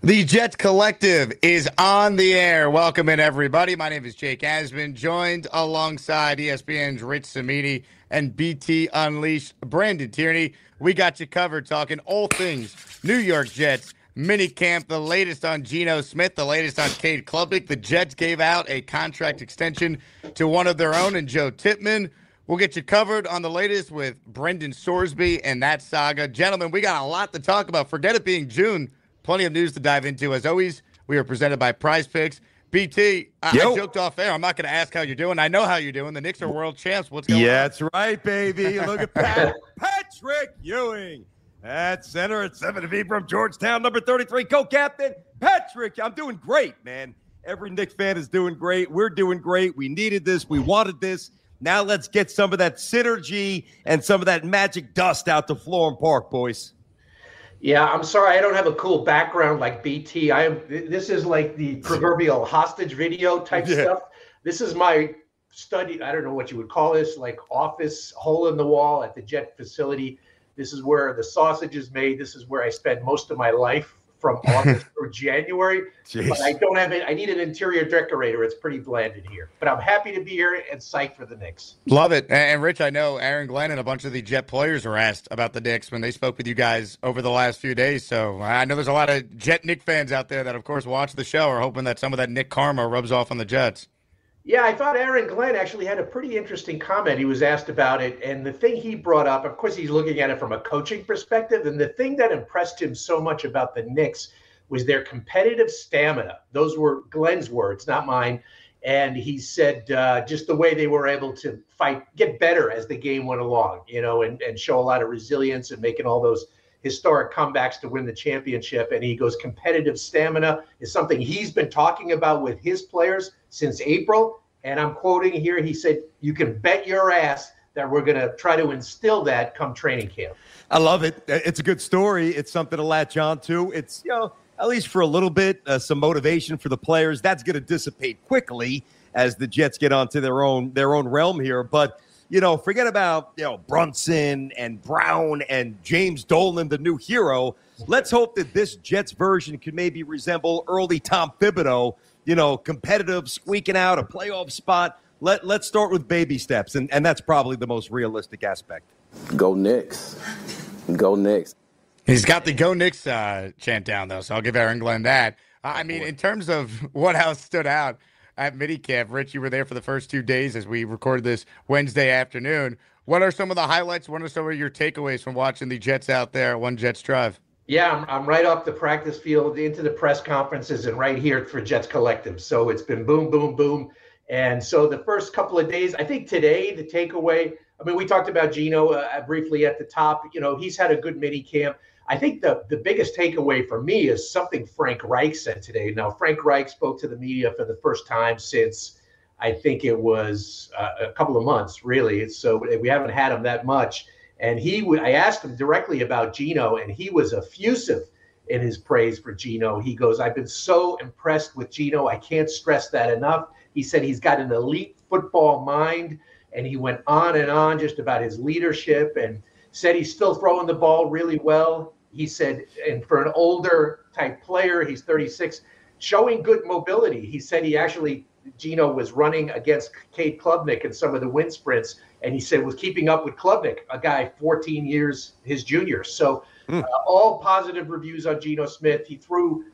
The Jets Collective is on the air. Welcome in, everybody. My name is Jake Asman, joined alongside ESPN's Rich Samini and BT Unleashed Brandon Tierney. We got you covered talking all things New York Jets minicamp, the latest on Geno Smith, the latest on Cade Klubnik. The Jets gave out a contract extension to one of their own, and Joe Tippmann. We'll get you covered on the latest with Brendan Sorsby and that saga. Gentlemen, we got a lot to talk about. Forget it being June. Plenty of news to dive into. As always, we are presented by Prize Picks. BT, I joked off air. I'm not going to ask how you're doing. I know how you're doing. The Knicks are world champs. What's going on? Yeah, that's right, baby. Look at Patrick Ewing at center at 7 feet from Georgetown, number 33. Go, Captain. Patrick, I'm doing great, man. Every Knicks fan is doing great. We're doing great. We needed this. We wanted this. Now let's get some of that synergy and some of that magic dust out to Florham Park, boys. Yeah, I'm sorry I don't have a cool background like BT. This is like the proverbial hostage video type stuff. This is my study. I don't know what you would call this, like office hole in the wall at the Jet facility. This is where the sausage is made. This is where I spend most of my life from August through January. Jeez. But I don't have it. I need an interior decorator. It's pretty bland in here. But I'm happy to be here and psyched for the Knicks. Love it. And Rich, I know Aaron Glenn and a bunch of the Jet players were asked about the Knicks when they spoke with you guys over the last few days. So I know there's a lot of Jet Knick fans out there that, of course, watch the show, are hoping that some of that Knick karma rubs off on the Jets. Yeah, I thought Aaron Glenn actually had a pretty interesting comment. He was asked about it, and the thing he brought up, of course, he's looking at it from a coaching perspective, and the thing that impressed him so much about the Knicks was their competitive stamina. Those were Glenn's words, not mine. And he said just the way they were able to fight, get better as the game went along, and show a lot of resilience and making all those historic comebacks to win the championship. And he goes, competitive stamina is something he's been talking about with his players since April. And I'm quoting here, he said, you can bet your ass that we're going to try to instill that come training camp. I love it. It's a good story. It's something to latch on to. It's, at least for a little bit, some motivation for the players. That's going to dissipate quickly as the Jets get onto their own realm here. But, forget about, Brunson and Brown and James Dolan, the new hero. Let's hope that this Jets version can maybe resemble early Tom Thibodeau, competitive, squeaking out a playoff spot. Let's start with baby steps, and that's probably the most realistic aspect. Go Knicks. Go Knicks. He's got the Go Knicks chant down, though, so I'll give Aaron Glenn that. I mean, in terms of what else stood out at minicamp, Rich, you were there for the first 2 days as we recorded this Wednesday afternoon. What are some of the highlights? What are some of your takeaways from watching the Jets out there at One Jets Drive? Yeah, I'm right off the practice field into the press conferences and right here for Jets Collective. So it's been boom, boom, boom. And so the first couple of days, I think today, the takeaway, we talked about Geno briefly at the top. He's had a good mini camp. I think the biggest takeaway for me is something Frank Reich said today. Now, Frank Reich spoke to the media for the first time since I think it was a couple of months, really. So we haven't had him that much. And I asked him directly about Geno, and he was effusive in his praise for Geno. He goes, I've been so impressed with Geno. I can't stress that enough. He said he's got an elite football mind, and he went on and on just about his leadership and said he's still throwing the ball really well. He said, and for an older type player, he's 36, showing good mobility. He said Geno was running against Cade Klubnik in some of the wind sprints, and he said was keeping up with Klubnik, a guy 14 years his junior. So all positive reviews on Geno Smith. He threw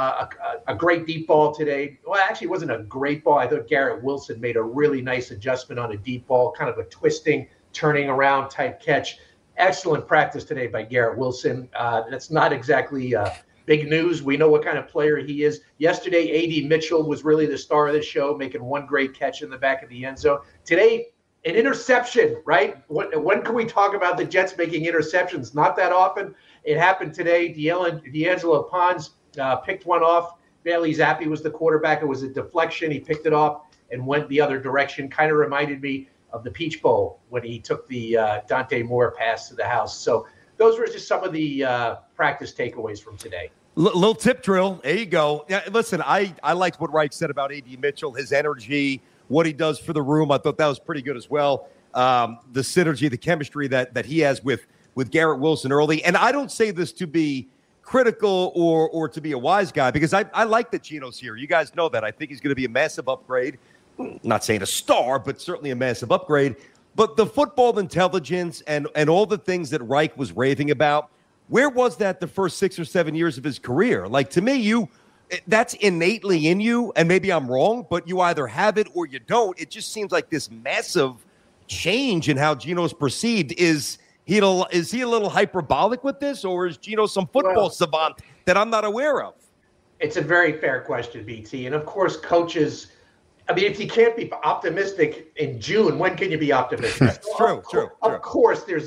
a great deep ball today. Well, actually, it wasn't a great ball. I thought Garrett Wilson made a really nice adjustment on a deep ball, kind of a twisting, turning around type catch. Excellent practice today by Garrett Wilson. That's not exactly big news. We know what kind of player he is. Yesterday, A.D. Mitchell was really the star of the show, making one great catch in the back of the end zone. Today, an interception, right? When can we talk about the Jets making interceptions? Not that often. It happened today. D'Angelo Pons picked one off. Bailey Zappi was the quarterback. It was a deflection. He picked it off and went the other direction. Kind of reminded me of the Peach Bowl when he took the Dante Moore pass to the house. So those were just some of the practice takeaways from today. Little tip drill. There you go. Yeah, listen, I liked what Reich said about A.D. Mitchell, his energy, what he does for the room. I thought that was pretty good as well. The synergy, the chemistry that he has with Garrett Wilson early. And I don't say this to be critical or to be a wise guy, because I like that Gino's here. You guys know that. I think he's going to be a massive upgrade. Not saying a star, but certainly a massive upgrade. But the football intelligence and all the things that Reich was raving about, where was that the first 6 or 7 years of his career? Like, to me, that's innately in you, and maybe I'm wrong, but you either have it or you don't. It just seems like this massive change in how Gino's perceived. Is he a little hyperbolic with this, or is Gino some football savant that I'm not aware of? It's a very fair question, BT. And of course, coaches, I mean, if you can't be optimistic in June, when can you be optimistic? True. Of course, there's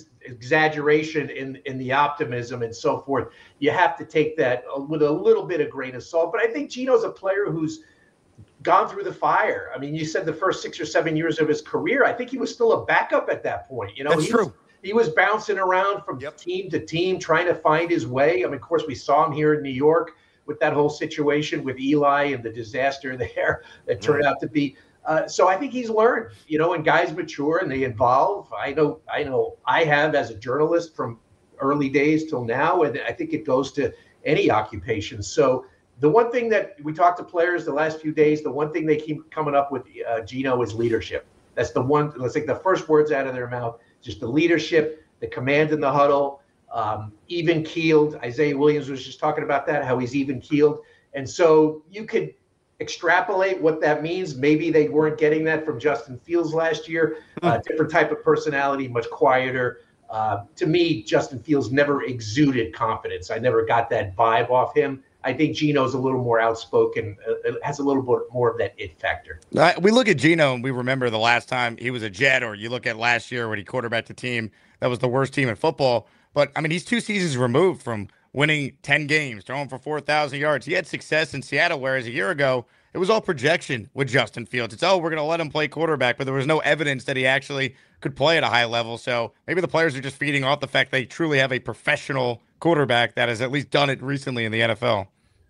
exaggeration in the optimism and so forth. You have to take that with a little bit of grain of salt. But I think Gino's a player who's gone through the fire. I mean, you said the first 6 or 7 years of his career, I think he was still a backup at that point. That's true. He was bouncing around from team to team, trying to find his way. I mean, of course, we saw him here in New York with that whole situation with Eli and the disaster there that turned out to be. So I think he's learned, and guys mature and they evolve. I know I have as a journalist from early days till now, and I think it goes to any occupation. So the one thing that we talked to players the last few days, the one thing they keep coming up with, Gino, is leadership. That's the one, let's take the first words out of their mouth, just the leadership, the command in the huddle, even keeled. Isaiah Williams was just talking about that, how he's even keeled. And so you could extrapolate what that means. Maybe they weren't getting that from Justin Fields last year. Different type of personality, much quieter. To me, Justin Fields never exuded confidence. I never got that vibe off him. I think Gino's a little more outspoken, has a little bit more of that it factor. We look at Gino and we remember the last time he was a Jet, or you look at last year when he quarterbacked a team that was the worst team in football. But, I mean, he's 2 seasons removed from winning 10 games, throwing for 4,000 yards. He had success in Seattle, whereas a year ago, it was all projection with Justin Fields. It's, we're going to let him play quarterback, but there was no evidence that he actually could play at a high level. So maybe the players are just feeding off the fact they truly have a professional quarterback that has at least done it recently in the NFL.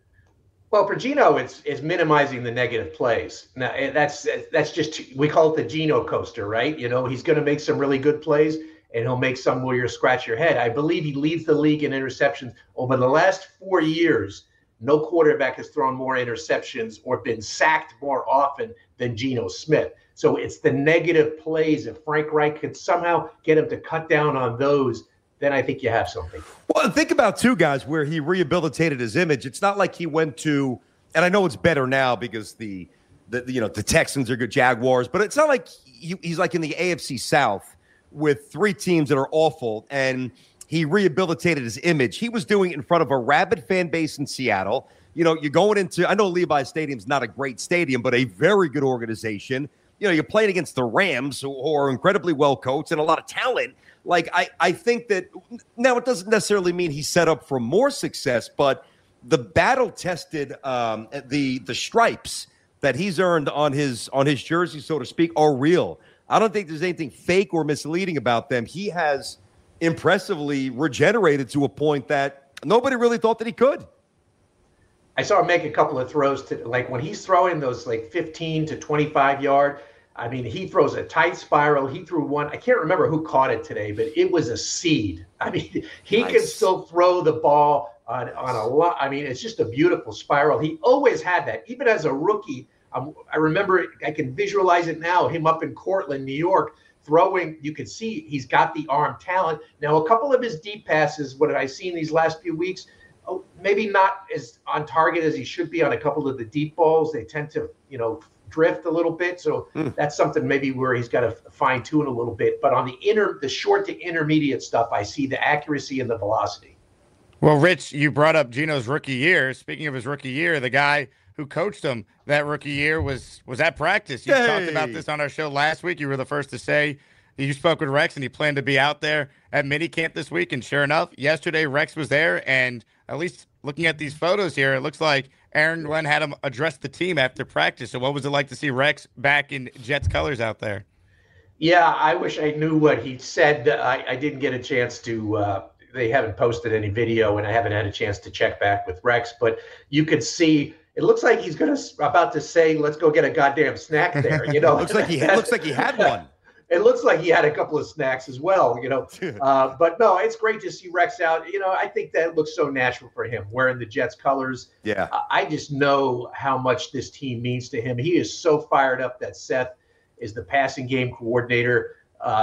Well, for Gino, it's minimizing the negative plays. Now, that's just, we call it the Gino coaster, right? He's going to make some really good plays, and he'll make some where you scratch your head. I believe he leads the league in interceptions. Over the last 4 years, no quarterback has thrown more interceptions or been sacked more often than Geno Smith. So it's the negative plays. If Frank Reich could somehow get him to cut down on those, then I think you have something. Well, think about two guys where he rehabilitated his image. It's not like he went to, and I know it's better now because the Texans are good, Jaguars, but it's not like he's like in the AFC South with 3 teams that are awful, and he rehabilitated his image. He was doing it in front of a rabid fan base in Seattle. You're going into, I know Levi Stadium's not a great stadium, but a very good organization. You're playing against the Rams, who are incredibly well coached and a lot of talent. Like, I think that now it doesn't necessarily mean he's set up for more success, but the battle-tested, the stripes that he's earned on his jersey, so to speak, are real. I don't think there's anything fake or misleading about them. He has impressively regenerated to a point that nobody really thought that he could. I saw him make a couple of throws to, like, when he's throwing those like 15 to 25 yard. I mean, he throws a tight spiral. He threw one. I can't remember who caught it today, but it was a seed. I mean, he can still throw the ball on a lot. I mean, it's just a beautiful spiral. He always had that, even as a rookie. I remember it, I can visualize it now, him up in Cortland, New York, throwing. You can see he's got the arm talent. Now, a couple of his deep passes, what I've seen these last few weeks, maybe not as on target as he should be on a couple of the deep balls. They tend to, drift a little bit. So that's something maybe where he's got to fine tune a little bit. But on the short to intermediate stuff, I see the accuracy and the velocity. Well, Rich, you brought up Gino's rookie year. Speaking of his rookie year, the guy who coached him that rookie year was at practice. You talked about this on our show last week. You were the first to say you spoke with Rex and he planned to be out there at minicamp this week. And sure enough, yesterday Rex was there. And at least looking at these photos here, it looks like Aaron Glenn had him address the team after practice. So what was it like to see Rex back in Jets colors out there? Yeah, I wish I knew what he said. I didn't get a chance to they haven't posted any video, and I haven't had a chance to check back with Rex. But you could see it looks like he's about to say, "Let's go get a goddamn snack there." looks like he had one. It looks like he had a couple of snacks as well, But no, it's great to see Rex out. I think that looks so natural for him, wearing the Jets colors. Yeah. I just know how much this team means to him. He is so fired up that Seth is the passing game coordinator.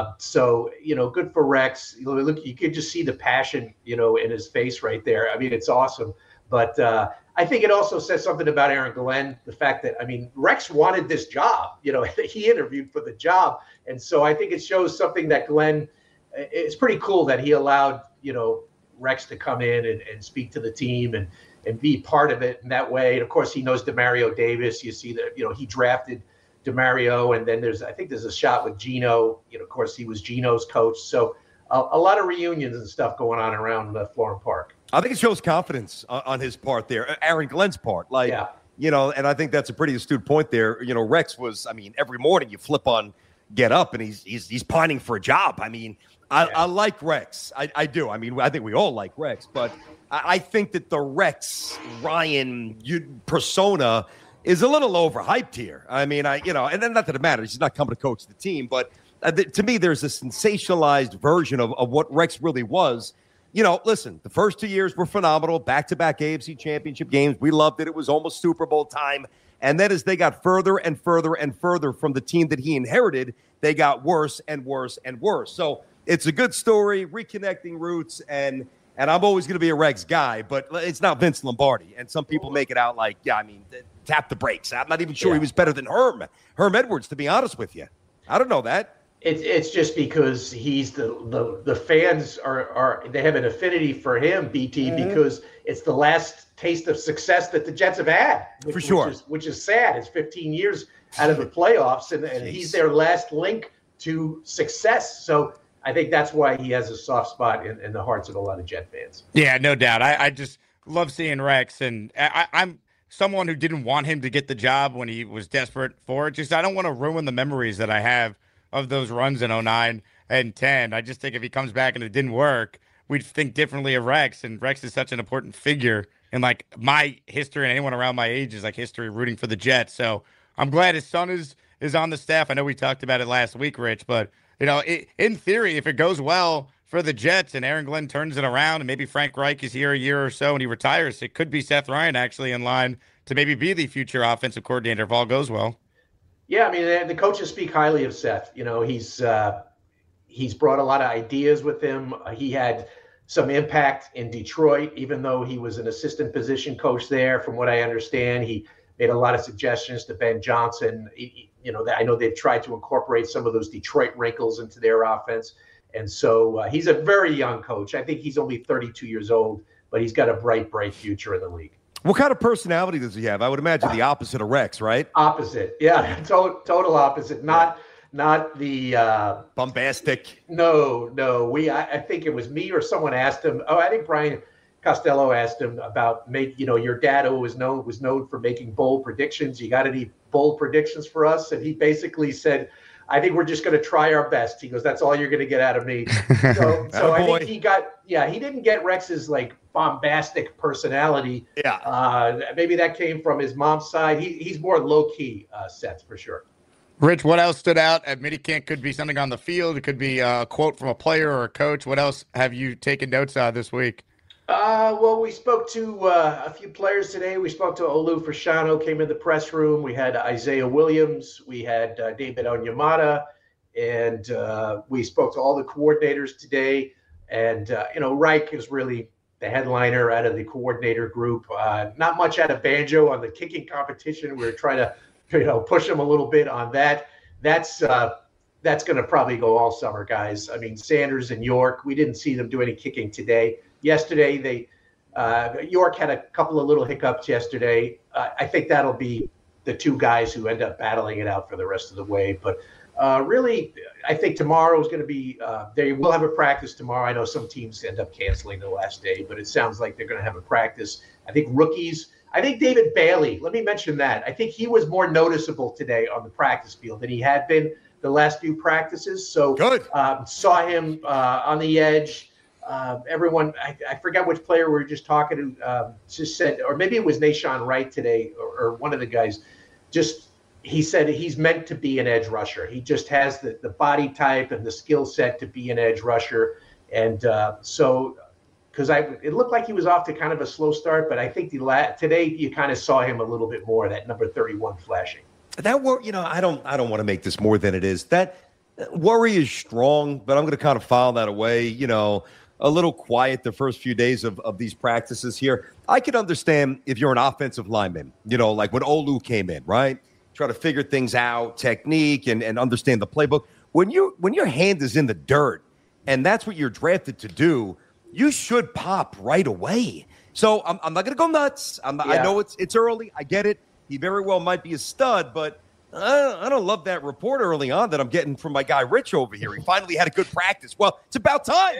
So, good for Rex. Look, you could just see the passion, in his face right there. I mean, it's awesome. But I think it also says something about Aaron Glenn, the fact that, Rex wanted this job. He interviewed for the job. And so I think it shows something that Glenn, it's pretty cool that he allowed, Rex to come in and speak to the team and be part of it in that way. And, of course, he knows Demario Davis. You see that, he drafted Demario. And then there's a shot with Geno. Of course, he was Geno's coach. So a lot of reunions and stuff going on around Florham Park. I think it shows confidence on his part there, Aaron Glenn's part. And I think that's a pretty astute point there. Rex was, every morning you flip on Get Up and he's pining for a job. I like Rex. I do. I think we all like Rex, but I think that the Rex Ryan persona is a little overhyped here. And then not that it matters. He's not coming to coach the team, but to me, there's a sensationalized version of what Rex really was. Listen, the first 2 years were phenomenal. Back-to-back AFC championship games. We loved it. It was almost Super Bowl time. And then as they got further and further and further from the team that he inherited, they got worse and worse and worse. So it's a good story, reconnecting roots, and I'm always going to be a Rex guy, but it's not Vince Lombardi. And some people make it out like, tap the brakes. I'm not even sure he was better than Herm Edwards, to be honest with you. I don't know that. It's just because he's the fans are they have an affinity for him, BT, because it's the last taste of success that the Jets have had. For sure. Which is sad. It's 15 years out of the playoffs, and he's their last link to success. So I think that's why he has a soft spot in the hearts of a lot of Jet fans. Yeah, no doubt. I just love seeing Rex, and I'm someone who didn't want him to get the job when he was desperate for it. Just I don't want to ruin the memories that I have of those runs in 09 and 10. I just think if he comes back and it didn't work, we'd think differently of Rex. And Rex is such an important figure in my history, and anyone around my age is history rooting for the Jets. So I'm glad his son is on the staff. I know we talked about it last week, Rich, but in theory, if it goes well for the Jets and Aaron Glenn turns it around and maybe Frank Reich is here a year or so and he retires, it could be Seth Ryan actually in line to maybe be the future offensive coordinator if all goes well. Yeah, the coaches speak highly of Seth. He's brought a lot of ideas with him. He had some impact in Detroit, even though he was an assistant position coach there. From what I understand, he made a lot of suggestions to Ben Johnson. I know they've tried to incorporate some of those Detroit wrinkles into their offense. And so he's a very young coach. I think he's only 32 years old, but he's got a bright future in the league. What kind of personality does he have? I would imagine the opposite of Rex, right? Opposite. Yeah, total opposite. Not the bombastic. No. I think it was me or someone asked him. Oh, I think Brian Costello asked him about your dad who was known for making bold predictions. You got any bold predictions for us? And he basically said, I think we're just going to try our best. He goes, that's all you're going to get out of me. So I think he didn't get Rex's bombastic personality. Yeah. Maybe that came from his mom's side. He's more low key, Seth, for sure. Rich, what else stood out at minicamp? Could be something on the field. It could be a quote from a player or a coach. What else have you taken notes on this week? Well, we spoke to a few players today. We spoke to Olu Fashanu, came in the press room. We had Isaiah Williams. We had David Onyemata. And we spoke to all the coordinators today. And, Reich is really the headliner out of the coordinator group. Not much out of Banjo on the kicking competition. We're trying to, push him a little bit on that. That's going to probably go all summer, guys. Sanders and York, we didn't see them do any kicking today. Yesterday, York had a couple of little hiccups yesterday. I think that'll be the two guys who end up battling it out for the rest of the way. But really, I think tomorrow is going to be they will have a practice tomorrow. I know some teams end up canceling the last day, but it sounds like they're going to have a practice. I think rookies. I think David Bailey, let me mention that. I think he was more noticeable today on the practice field than he had been the last few practices. So saw him on the edge. Everyone, I forgot which player we were just talking to, just said, or maybe it was Nahshon Wright today, or one of the guys, he said he's meant to be an edge rusher. He just has the body type and the skill set to be an edge rusher. And so because it looked like he was off to kind of a slow start, but I think today you kind of saw him a little bit more, that number 31 flashing. That I don't want to make this more than it is. That worry is strong, but I'm going to kind of file that away. A little quiet the first few days of these practices here. I can understand if you're an offensive lineman, like when Olu came in, right? Try to figure things out, technique, and understand the playbook. When your hand is in the dirt, and that's what you're drafted to do, you should pop right away. So I'm not going to go nuts. I know it's early. I get it. He very well might be a stud, but I don't love that report early on that I'm getting from my guy Rich over here. He finally had a good practice. Well, it's about time.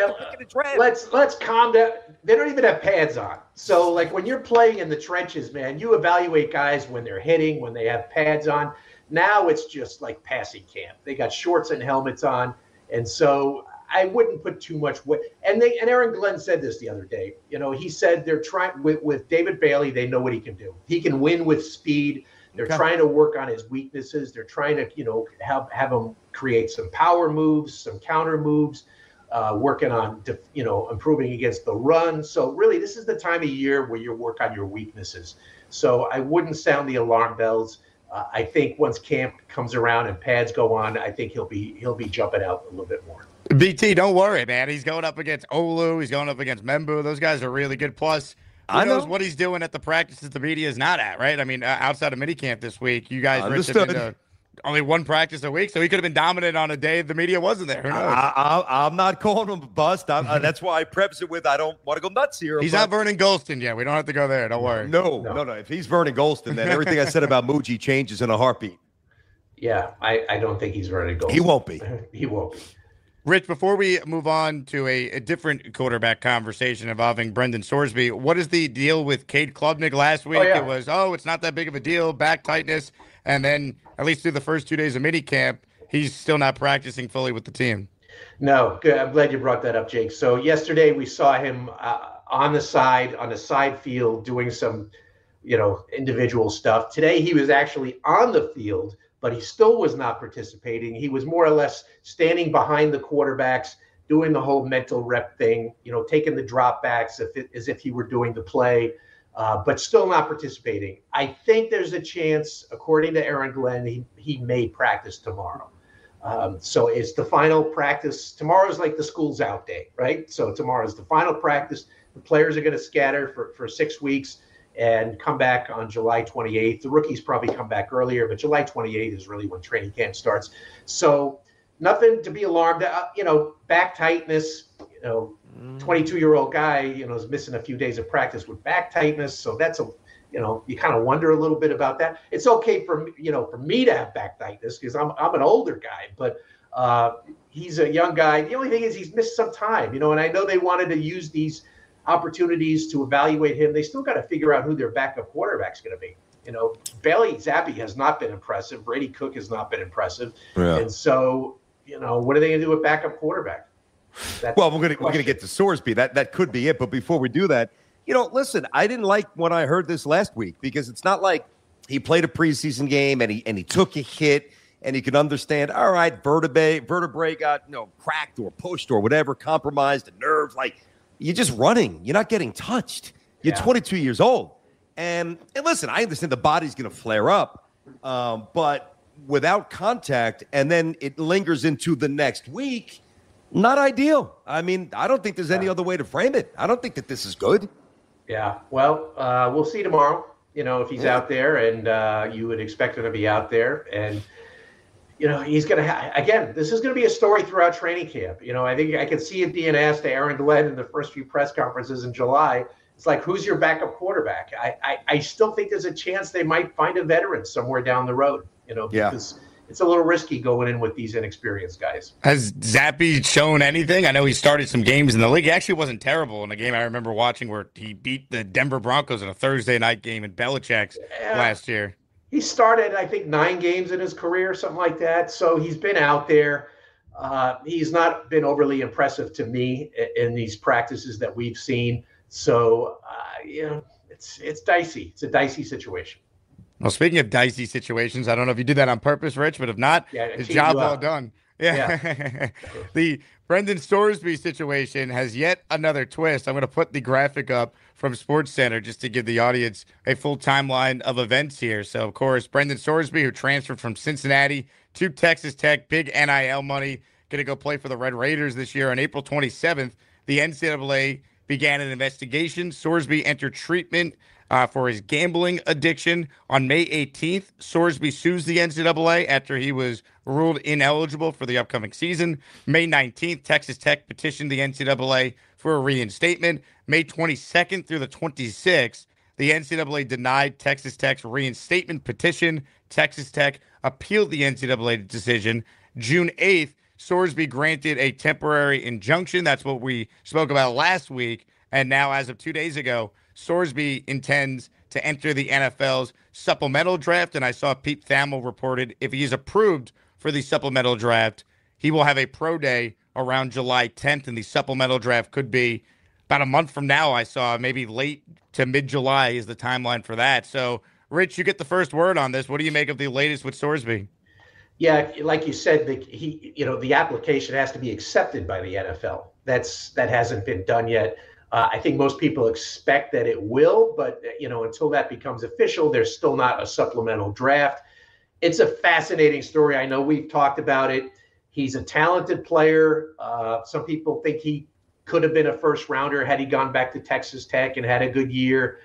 Let's calm down. They don't even have pads on. So, like, when you're playing in the trenches, man, you evaluate guys when they're hitting, when they have pads on. Now it's just like passing camp. They got shorts and helmets on, and so I wouldn't put too much weight. And Aaron Glenn said this the other day. He said they're trying with David Bailey. They know what he can do. He can win with speed. They're trying to work on his weaknesses. They're trying to, have him create some power moves, some counter moves, working on, improving against the run. So really, this is the time of year where you work on your weaknesses. So I wouldn't sound the alarm bells. I think once camp comes around and pads go on, I think he'll be jumping out a little bit more. BT, don't worry, man. He's going up against Olu. He's going up against Membu. Those guys are really good. Plus, who knows what he's doing at the practices the media is not at, right? I mean, outside of minicamp this week, you guys have been to only one practice a week, so he could have been dominant on a day the media wasn't there. Who knows? I'm not calling him a bust. That's why I preface it with I don't want to go nuts here. He's not Vernon Gholston yet. We don't have to go there. Don't worry. No. If he's Vernon Gholston, then everything I said about Muji changes in a heartbeat. Yeah, I don't think he's Vernon Gholston. He won't be. He won't be. Rich, before we move on to a different quarterback conversation involving Brendan Sorsby, what is the deal with Cade Klubnik last week? It was, it's not that big of a deal, back tightness, and then at least through the first 2 days of minicamp, he's still not practicing fully with the team. No, good. I'm glad you brought that up, Jake. So yesterday we saw him on the side field doing some, individual stuff. Today he was actually on the field, but he still was not participating. He was more or less standing behind the quarterbacks, doing the whole mental rep thing, taking the dropbacks as if he were doing the play, but still not participating. I think there's a chance, according to Aaron Glenn, he may practice tomorrow. So it's the final practice. Tomorrow's like the school's out day, right? So tomorrow's the final practice. The players are going to scatter for 6 weeks and come back on July 28th. The rookies probably come back earlier, but July 28th is really when training camp starts. So nothing to be alarmed. Back tightness, 22-year-old guy, is missing a few days of practice with back tightness. So that's you kind of wonder a little bit about that. It's okay for me to have back tightness because I'm an older guy, but he's a young guy. The only thing is he's missed some time, and I know they wanted to use these opportunities to evaluate him. They still got to figure out who their backup quarterback's going to be. Bailey Zappi has not been impressive. Brady Cook has not been impressive. Yeah. And so, what are they going to do with backup quarterback? Well, we're going to get to Sorsby. That could be it. But before we do that, listen, I didn't like when I heard this last week because it's not like he played a preseason game and he took a hit and he could understand, all right, vertebrae got cracked or pushed or whatever, compromised, the nerves, like, you're just running. You're not getting touched. You're 22 years old. And listen, I understand the body's going to flare up, but without contact, and then it lingers into the next week, not ideal. I mean, I don't think there's any other way to frame it. I don't think that this is good. Yeah, well, we'll see tomorrow, if he's out there, and you would expect him to be out there. And he's going to again, this is going to be a story throughout training camp. I think I can see it being asked to Aaron Glenn in the first few press conferences in July. It's like, who's your backup quarterback? I still think there's a chance they might find a veteran somewhere down the road, because it's a little risky going in with these inexperienced guys. Has Zappi shown anything? I know he started some games in the league. He actually wasn't terrible in a game I remember watching where he beat the Denver Broncos in a Thursday night game in Belichick's last year. He started, I think, 9 games in his career, something like that. So he's been out there. He's not been overly impressive to me in these practices that we've seen. So, it's dicey. It's a dicey situation. Well, speaking of dicey situations, I don't know if you did that on purpose, Rich, but if not, Yeah, I it's teed job you well up. done. Yeah. Yeah. The Brendan Storesby situation has yet another twist. I'm going to put the graphic up from Sports Center just to give the audience a full timeline of events here. So, of course, Brendan Storesby, who transferred from Cincinnati to Texas Tech, big NIL money, going to go play for the Red Raiders this year. On April 27th, the NCAA began an investigation. Sorsby entered treatment for his gambling addiction. On May 18th, Sorsby sues the NCAA after he was ruled ineligible for the upcoming season. May 19th, Texas Tech petitioned the NCAA for a reinstatement. May 22nd through the 26th, the NCAA denied Texas Tech's reinstatement petition. Texas Tech appealed the NCAA decision. June 8th, Sorsby granted a temporary injunction. That's what we spoke about last week. And now, as of 2 days ago, Sorsby intends to enter the NFL's supplemental draft. And I saw Pete Thamel reported if he is approved for the supplemental draft, he will have a pro day around July 10th. And the supplemental draft could be about a month from now. I saw maybe late to mid-July is the timeline for that. So, Rich, you get the first word on this. What do you make of the latest with Sorsby? Yeah, like you said, the application has to be accepted by the NFL. That hasn't been done yet. I think most people expect that it will, but until that becomes official, there's still not a supplemental draft. It's a fascinating story. I know we've talked about it. He's a talented player. Some people think he could have been a first rounder had he gone back to Texas Tech and had a good year.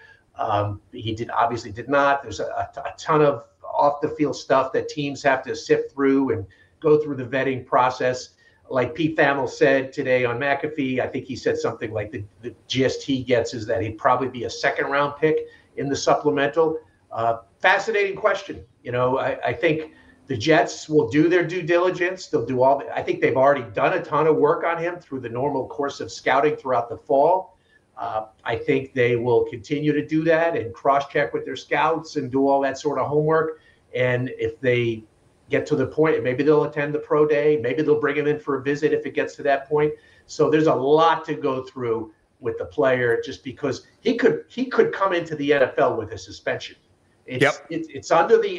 He obviously did not. There's a ton of off the field stuff that teams have to sift through and go through the vetting process. Like Pete Thamel said today on McAfee, I think he said something like the gist he gets is that he'd probably be a second round pick in the supplemental. Fascinating question. I think the Jets will do their due diligence. They'll do I think they've already done a ton of work on him through the normal course of scouting throughout the fall. I think they will continue to do that and cross-check with their scouts and do all that sort of homework. And if they get to the point, maybe they'll attend the pro day. Maybe they'll bring him in for a visit if it gets to that point. So there's a lot to go through with the player just because he could come into the NFL with a suspension. It's under the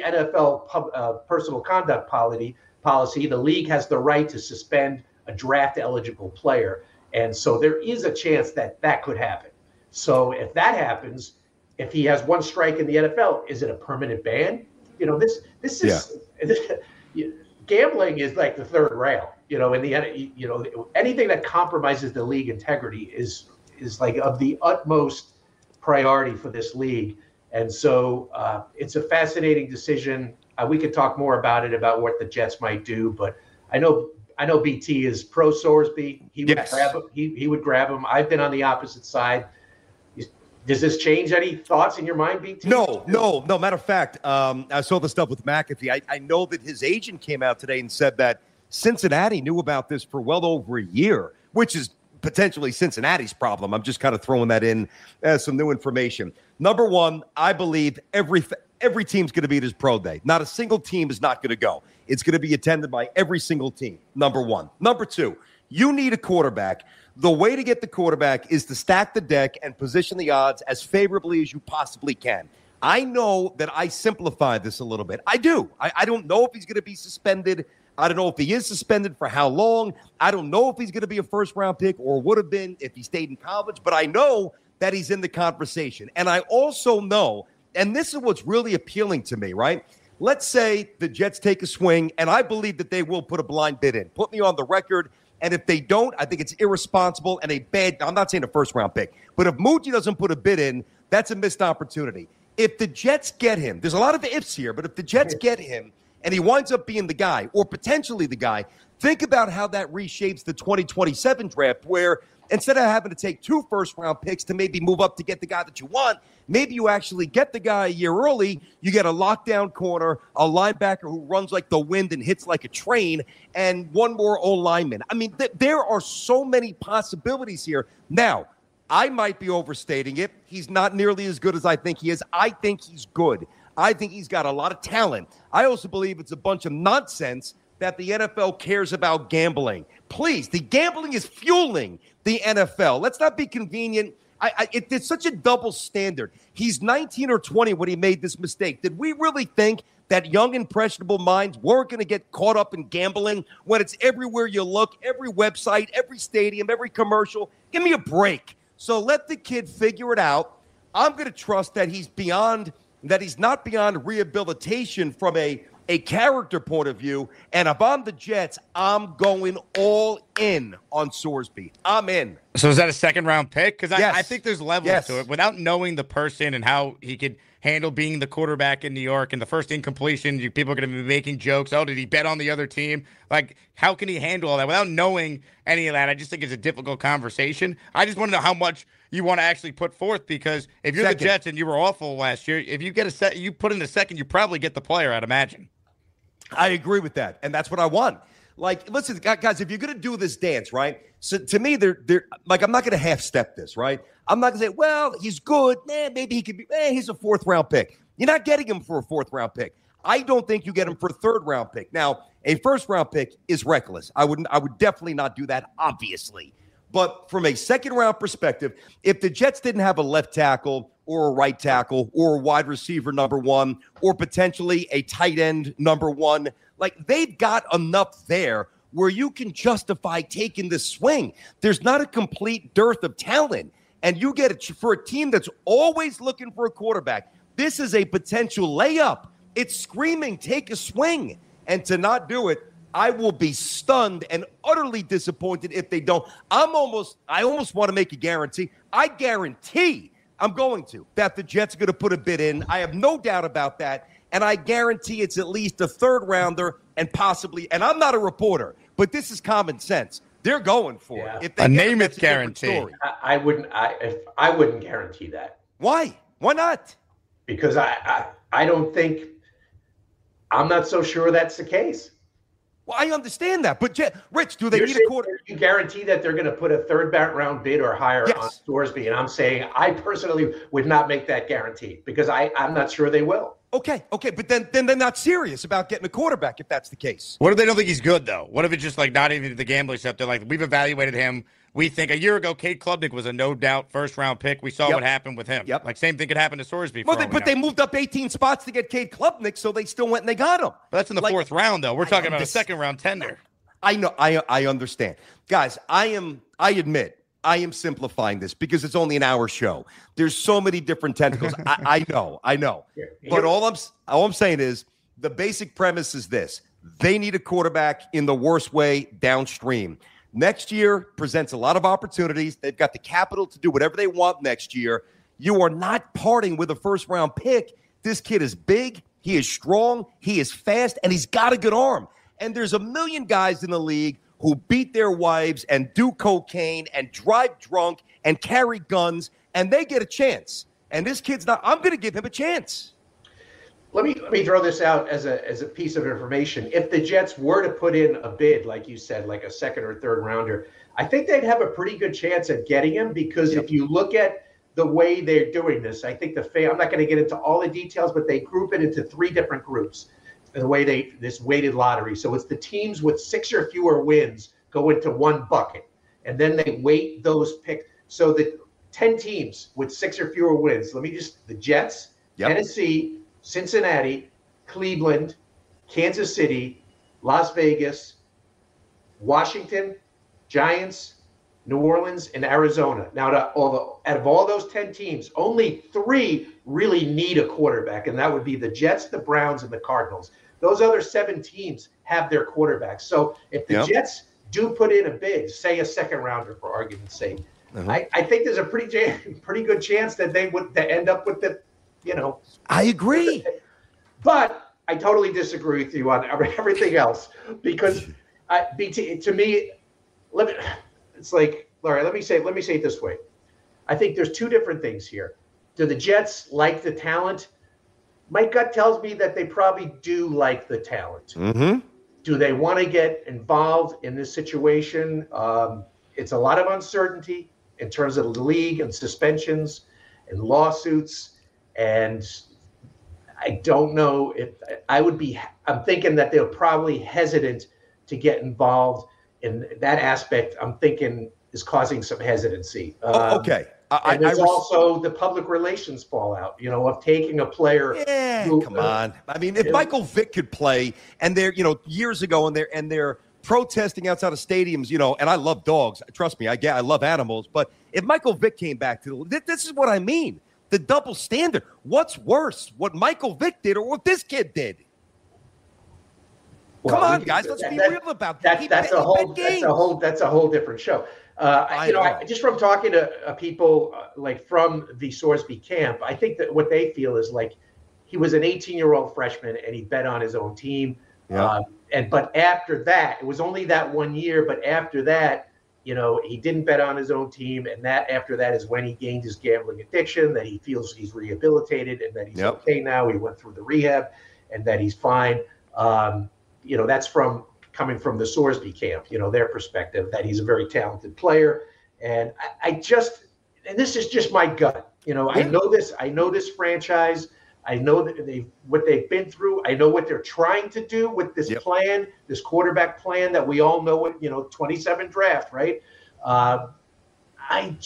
NFL personal conduct policy. The league has the right to suspend a draft-eligible player. And so there is a chance that could happen. So if that happens, if he has one strike in the NFL, is it a permanent ban? This is gambling is like the third rail. Anything that compromises the league integrity is like of the utmost priority for this league. And so it's a fascinating decision. We could talk more about it, about what the Jets might do, but I know BT is pro Sorsby. He would grab him. He would grab him. I've been on the opposite side. Does this change any thoughts in your mind, BT? No. Matter of fact, I saw the stuff with McAfee. I know that his agent came out today and said that Cincinnati knew about this for well over a year, which is potentially Cincinnati's problem. I'm just kind of throwing that in as some new information. Number one, I believe every team's going to be at his pro day. Not a single team is not going to go. It's going to be attended by every single team, number one. Number two, you need a quarterback. The way to get the quarterback is to stack the deck and position the odds as favorably as you possibly can. I know that I simplified this a little bit. I do. I don't know if he's going to be suspended. I don't know if he is suspended for how long. I don't know if he's going to be a first-round pick or would have been if he stayed in college. But I know that he's in the conversation. And I also know, and this is what's really appealing to me, right? Let's say the Jets take a swing, and I believe that they will put a blind bid in. Put me on the record. And if they don't, I think it's irresponsible and I'm not saying a first-round pick, but if Mookie doesn't put a bid in, that's a missed opportunity. If the Jets get him, there's a lot of ifs here, but if the Jets get him and he winds up being the guy or potentially the guy, think about how that reshapes the 2027 draft where instead of having to take 2 first-round picks to maybe move up to get the guy that you want, maybe you actually get the guy a year early. You get a lockdown corner, a linebacker who runs like the wind and hits like a train, and one more O-lineman. I mean, there are so many possibilities here. Now, I might be overstating it. He's not nearly as good as I think he is. I think he's good. I think he's got a lot of talent. I also believe it's a bunch of nonsense that the NFL cares about gambling. Please, the gambling is fueling the NFL. Let's not be convenient It's such a double standard. He's 19 or 20 when he made this mistake. Did we really think that young, impressionable minds weren't going to get caught up in gambling when it's everywhere you look, every website, every stadium, every commercial? Give me a break. So let the kid figure it out. I'm going to trust that he's not beyond rehabilitation from a character point of view. And if I'm the Jets, I'm going all in on Sorsby. I'm in. So is that a second-round pick? Because Yes. I think there's levels to it. Without knowing the person and how he could handle being the quarterback in New York and the first incompletion, people are going to be making jokes. Oh, did he bet on the other team? Like, how can he handle all that? Without knowing any of that, I just think it's a difficult conversation. I just want to know how much you want to actually put forth, because if you're the Jets and you were awful last year, if you get you put in a second, you probably get the player, I'd imagine. I agree with that, and that's what I want. Like, listen, guys, if you're going to do this dance, right? So to me, they're like, I'm not going to half-step this, right? I'm not going to say, well, he's good. Maybe he could be, he's a fourth-round pick. You're not getting him for a fourth-round pick. I don't think you get him for a third-round pick. Now, a first-round pick is reckless. I would definitely not do that, obviously. But from a second-round perspective, if the Jets didn't have a left tackle or a right tackle or a wide receiver number one or potentially a tight end number one, like, they've got enough there where you can justify taking the swing. There's not a complete dearth of talent. And you get it for a team that's always looking for a quarterback. This is a potential layup. It's screaming, take a swing. And to not do it, I will be stunned and utterly disappointed if they don't. I almost want to make a guarantee. I guarantee I'm going to, that the Jets are going to put a bid in. I have no doubt about that. And I guarantee it's at least a third rounder and possibly, and I'm not a reporter, but this is common sense. They're going for it. If they a name-it guarantee. I wouldn't guarantee that. Why? Why not? Because I don't think, I'm not so sure that's the case. Well, I understand that, but Rich, do they need a quarter? You guarantee that they're going to put a third-round bid or higher on Sorsby, and I'm saying I personally would not make that guarantee because I'm not sure they will. Okay, but then they're not serious about getting a quarterback if that's the case. What if they don't think he's good, though? What if it's just like not even the gambling stuff? They're like, we've evaluated him. We think a year ago, Cade Klubnik was a no-doubt first-round pick. We saw what happened with him. Like, same thing could happen to Sorsby. Well, but they moved up 18 spots to get Cade Klubnik, so they still went and they got him. But that's in the fourth round, though. We're talking about a second-round tender. I know. I understand. Guys, I admit, I am simplifying this because it's only an hour show. There's so many different tentacles. I know. But all I'm saying is the basic premise is this. They need a quarterback in the worst way downstream. Next year presents a lot of opportunities. They've got the capital to do whatever they want next year. You are not parting with a first-round pick. This kid is big. He is strong. He is fast, and he's got a good arm. And there's a million guys in the league who beat their wives and do cocaine and drive drunk and carry guns, and they get a chance. And this kid's not – I'm going to give him a chance. Let me throw this out as a piece of information. If the Jets were to put in a bid, like you said, like a second or third rounder, I think they'd have a pretty good chance at getting him because if you look at the way they're doing this, I think I'm not going to get into all the details, but they group it into three different groups. The way this weighted lottery. So it's the teams with 6 or fewer wins go into one bucket, and then they weight those picks. So the 10 teams with 6 or fewer wins. The Jets, Tennessee, Cincinnati, Cleveland, Kansas City, Las Vegas, Washington, Giants, New Orleans, and Arizona. Now, out of all those 10 teams, only 3 really need a quarterback, and that would be the Jets, the Browns, and the Cardinals. Those other 7 teams have their quarterbacks. So if the Jets do put in a bid, say a second rounder for argument's sake, I think there's a pretty good chance that they would end up with the, I agree. But I totally disagree with you on everything else because to me, it's like, Larry, let me say it this way. I think there's 2 different things here. Do the Jets like the talent? My gut tells me that they probably do like the talent. Mm-hmm. Do they want to get involved in this situation? It's a lot of uncertainty in terms of the league and suspensions and lawsuits. And I don't know if I'm thinking that they're probably hesitant to get involved in that aspect. I'm thinking is causing some hesitancy. Okay. And there's also the public relations fallout, of taking a player. Yeah, come on. I mean, if Michael Vick could play, and they're, years ago, and they're protesting outside of stadiums, and I love dogs. Trust me, I love animals. But if Michael Vick came back this is what I mean. The double standard. What's worse, what Michael Vick did or what this kid did? Come on, guys. Let's be real about that. That's a whole different show. I just from talking to people like from the Sorsby camp, I think that what they feel is like he was an 18-year-old freshman and he bet on his own team. Yeah. But after that, it was only that 1 year. But after that, he didn't bet on his own team, and that after that is when he gained his gambling addiction. That he feels he's rehabilitated and that he's okay now. He went through the rehab, and that he's fine. That's coming from the Sorsby camp, their perspective, that he's a very talented player. And and this is just my gut. I know this franchise. I know that what they've been through. I know what they're trying to do with this plan, this quarterback plan that we all know, 27 draft, right? I'd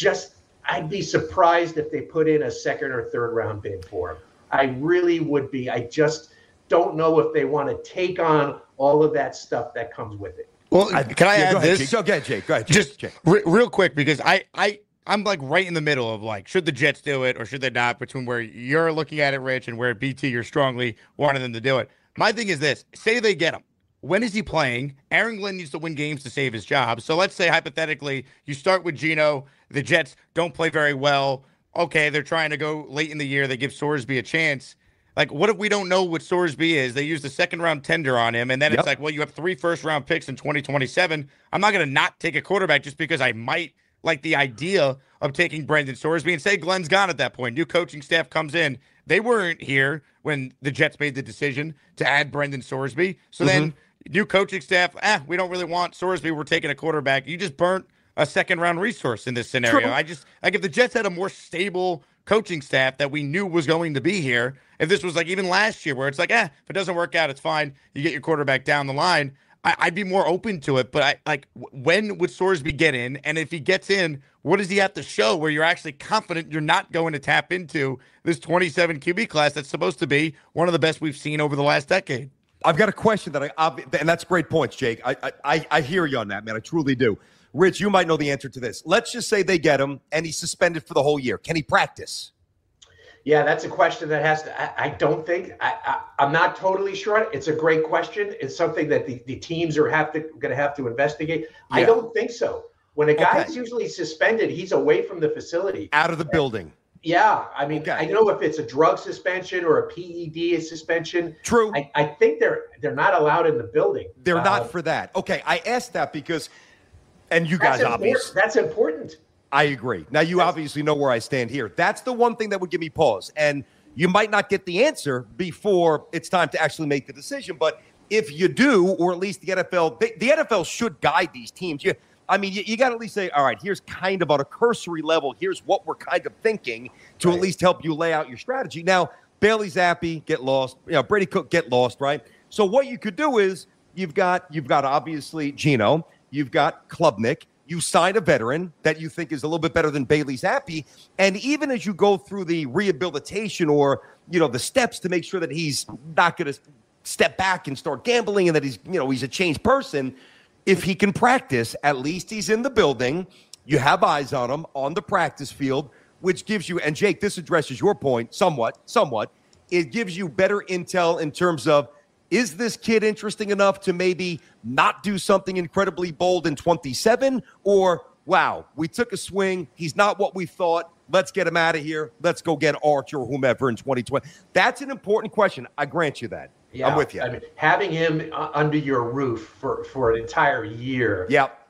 be surprised if they put in a second or third round bid for him. I really would be. I just don't know if they want to take on all of that stuff that comes with it. Well, can I add this? Go ahead, Jake. Go ahead, Jake. Real quick, because I'm like right in the middle of like, should the Jets do it or should they not, between where you're looking at it, Rich, and where BT, you're strongly wanting them to do it. My thing is this. Say they get him. When is he playing? Aaron Glenn needs to win games to save his job. So let's say, hypothetically, you start with Geno. The Jets don't play very well. Okay, they're trying to go late in the year. They give Sorsby a chance. Like, what if we don't know what Sorsby is? They use the second-round tender on him, and then it's like, well, you have 3 first-round picks in 2027. I'm not going to not take a quarterback just because I might like the idea of taking Brendan Sorsby, and say Glenn's gone at that point. New coaching staff comes in. They weren't here when the Jets made the decision to add Brendan Sorsby. So then new coaching staff, we don't really want Sorsby. We're taking a quarterback. You just burnt a second-round resource in this scenario. True. If the Jets had a more stable coaching staff that we knew was going to be here, if this was like even last year where it's like, if it doesn't work out, it's fine. You get your quarterback down the line. I'd be more open to it. But when would Sorsby get in? And if he gets in, what does he have to show where you're actually confident you're not going to tap into this 27 QB class that's supposed to be one of the best we've seen over the last decade? I've got a question and that's great points, Jake. I hear you on that, man. I truly do. Rich, you might know the answer to this. Let's just say they get him and he's suspended for the whole year. Can he practice? Yeah, that's a question that has to. I don't think. I'm not totally sure. It's a great question. It's something that the teams are going to have to investigate. Yeah. I don't think so. When a guy's usually suspended, he's away from the facility, out of the building. Yeah, I mean, I don't know if it's a drug suspension or a PED suspension. True. I think they're not allowed in the building. They're not for that. Okay, I asked that because, and you guys obviously that's important. I agree. Now, you obviously know where I stand here. That's the one thing that would give me pause. And you might not get the answer before it's time to actually make the decision. But if you do, or at least the NFL should guide these teams. You got to at least say, all right, here's kind of on a cursory level, here's what we're kind of thinking to at least help you lay out your strategy. Now, Bailey Zappi, get lost. Brady Cook, get lost, right? So what you could do is you've got obviously Geno. You've got Klubnik. You sign a veteran that you think is a little bit better than Bailey Zappi. And even as you go through the rehabilitation or, the steps to make sure that he's not going to step back and start gambling and that he's a changed person, if he can practice, at least he's in the building. You have eyes on him on the practice field, which gives you, and Jake, this addresses your point somewhat. It gives you better intel in terms of, is this kid interesting enough to maybe not do something incredibly bold in 27? Or, wow, we took a swing. He's not what we thought. Let's get him out of here. Let's go get Archer or whomever in 2020. That's an important question. I grant you that. Yeah, I'm with you. I mean, having him under your roof for an entire year. Yep.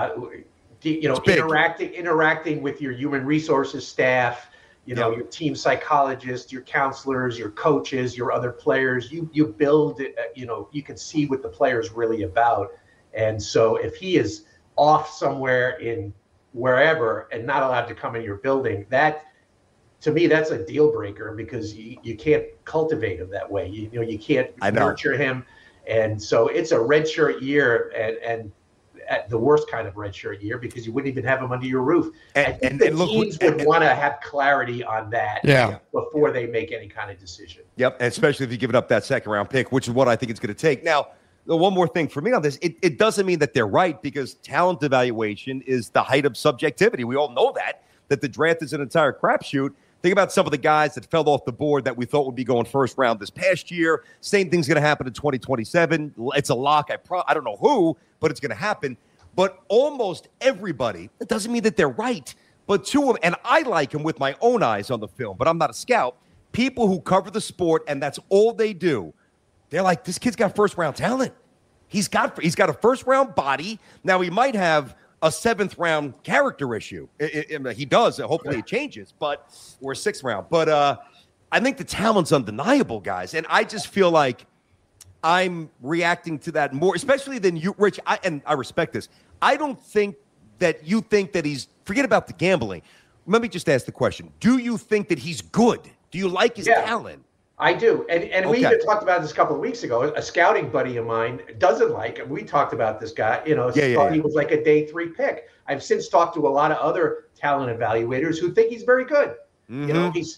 Interacting with your human resources staff, your team psychologists, your counselors, your coaches, your other players, you build, you can see what the player is really about. And so if he is off somewhere in wherever and not allowed to come in your building, that, to me, that's a deal breaker because you can't cultivate him that way. You can't nurture him. And so it's a redshirt year. And at the worst kind of redshirt year because you wouldn't even have him under your roof. I think the look, teams would want to have clarity on that before they make any kind of decision. Yep, and especially if you give it up that second-round pick, which is what I think it's going to take. Now, the one more thing for me on this, it doesn't mean that they're right because talent evaluation is the height of subjectivity. We all know that the draft is an entire crapshoot. Think about some of the guys that fell off the board that we thought would be going first round this past year. Same thing's going to happen in 2027. It's a lock. I don't know who, but it's going to happen. But almost everybody, it doesn't mean that they're right, but two of them, and I like them with my own eyes on the film, but I'm not a scout. People who cover the sport, and that's all they do. They're like, this kid's got first-round talent. He's got a first-round body. Now, he might have a seventh-round character issue. He does. Hopefully it changes, or a sixth round. But I think the talent's undeniable, guys. And I just feel like I'm reacting to that more, especially than you, Rich. And I respect this. I don't think that you think that he's – forget about the gambling. Let me just ask the question. Do you think that he's good? Do you like his talent? I do. And we even talked about this a couple of weeks ago. A scouting buddy of mine doesn't like him. We talked about this guy, he was like a day 3 pick. I've since talked to a lot of other talent evaluators who think he's very good. Mm-hmm. He's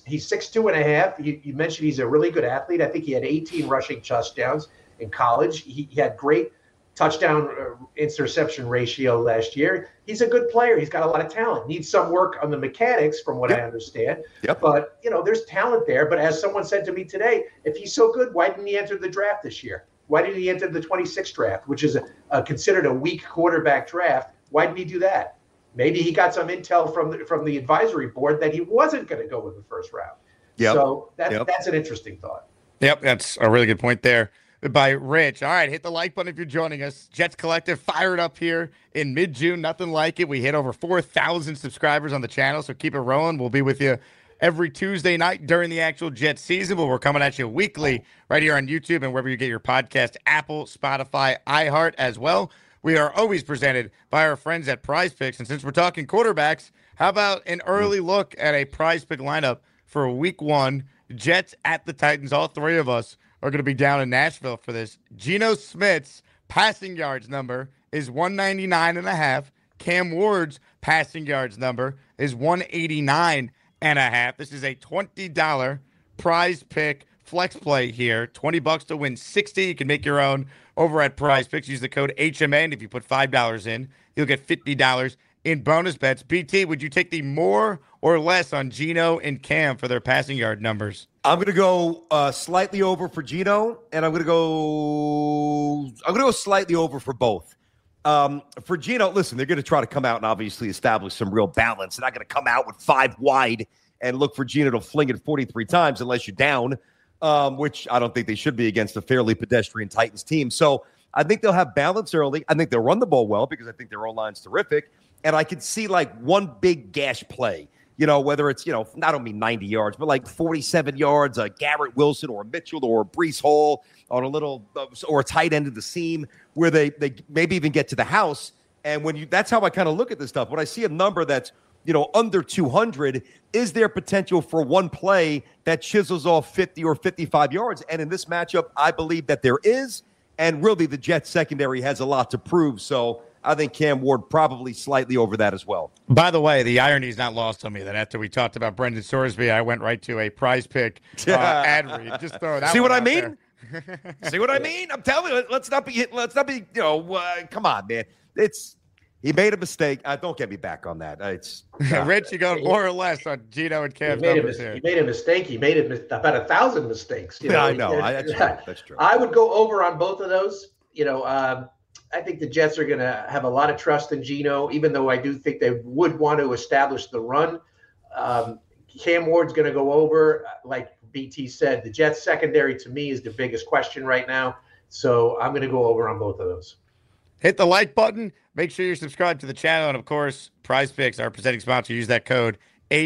6'2.5". You mentioned he's a really good athlete. I think he had 18 rushing touchdowns in college. He had great touchdown interception ratio last year. He's a good player. He's got a lot of talent. Needs some work on the mechanics from what I understand. Yep. But, there's talent there. But as someone said to me today, if he's so good, why didn't he enter the draft this year? Why didn't he enter the 26th draft, which is considered a weak quarterback draft? Why didn't he do that? Maybe he got some intel from the advisory board that he wasn't going to go in the first round. Yep. So that's an interesting thought. Yep, that's a really good point there by Rich. All right, hit the like button if you're joining us. Jets Collective fired up here in mid-June. Nothing like it. We hit over 4,000 subscribers on the channel, so keep it rolling. We'll be with you every Tuesday night during the actual Jets season, but we're coming at you weekly right here on YouTube and wherever you get your podcast, Apple, Spotify, iHeart as well. We are always presented by our friends at Prize Picks, and since we're talking quarterbacks, how about an early look at a Prize Pick lineup for Week 1? Jets at the Titans. All three of us are going to be down in Nashville for this. Geno Smith's passing yards number is 199.5. Cam Ward's passing yards number is 189.5. This is a $20 Prize Pick flex play here. $20 to win 60. You can make your own over at Prize Picks. Use the code HMA, and if you put $5 in, you'll get $50 in bonus bets. BT, would you take the more or less on Geno and Cam for their passing yard numbers? I'm going to go slightly over for Geno, and I'm going to go slightly over for both. For Geno, listen, they're going to try to come out and obviously establish some real balance. They're not going to come out with 5 wide and look for Geno to fling it 43 times unless you're down, which I don't think they should be against a fairly pedestrian Titans team. So I think they'll have balance early. I think they'll run the ball well because I think their O-line's terrific. And I could see like one big gash play, whether it's, I don't mean 90 yards, but like 47 yards, a Garrett Wilson or a Mitchell or a Breece Hall on a little or a tight end of the seam where they maybe even get to the house. And that's how I kind of look at this stuff. When I see a number that's, under 200, is there potential for one play that chisels off 50 or 55 yards? And in this matchup, I believe that there is. And really, the Jets secondary has a lot to prove. So I think Cam Ward probably slightly over that as well. By the way, the irony is not lost on me that after we talked about Brendan Sorsby, I went right to a Prize Pick ad read. Just throw that. See what I mean? See what I mean? I'm telling you, let's not be. Come on, man. He made a mistake. Don't get me back on that. Rich, you go more or less on Geno and Cam's numbers here. He made a mistake. He made about 1,000 mistakes. I know. That's true. I would go over on both of those. I think the Jets are going to have a lot of trust in Geno, even though I do think they would want to establish the run. Cam Ward's going to go over. Like BT said, the Jets secondary to me is the biggest question right now. So I'm going to go over on both of those. Hit the like button. Make sure you're subscribed to the channel. And, of course, Prize Picks, our presenting sponsor. Use that code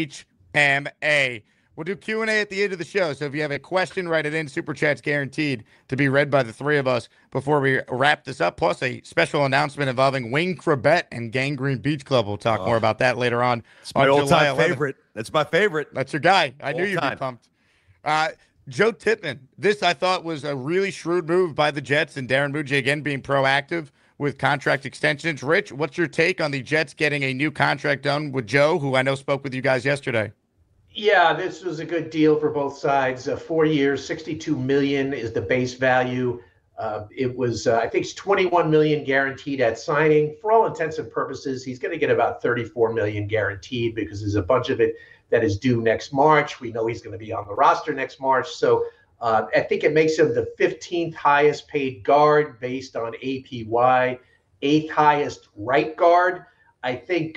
HMA. We'll do Q&A at the end of the show. So if you have a question, write it in. Super Chat's guaranteed to be read by the three of us before we wrap this up. Plus a special announcement involving Wayne Crabette and Gangrene Beach Club. We'll talk more about that later on. It's my all-time favorite. That's my favorite. That's your guy. I knew you'd be pumped. Joe Tippmann. This, I thought, was a really shrewd move by the Jets and Darren Muji, again, being proactive with contract extensions. Rich, what's your take on the Jets getting a new contract done with Joe, who I know spoke with you guys yesterday? Yeah, this was a good deal for both sides. 4 years, $62 million is the base value. It was, I think, it's $21 million guaranteed at signing. For all intents and purposes, he's going to get about $34 million guaranteed because there's a bunch of it that is due next March. We know he's going to be on the roster next March. So I think it makes him the 15th highest paid guard based on APY, 8th highest right guard. I think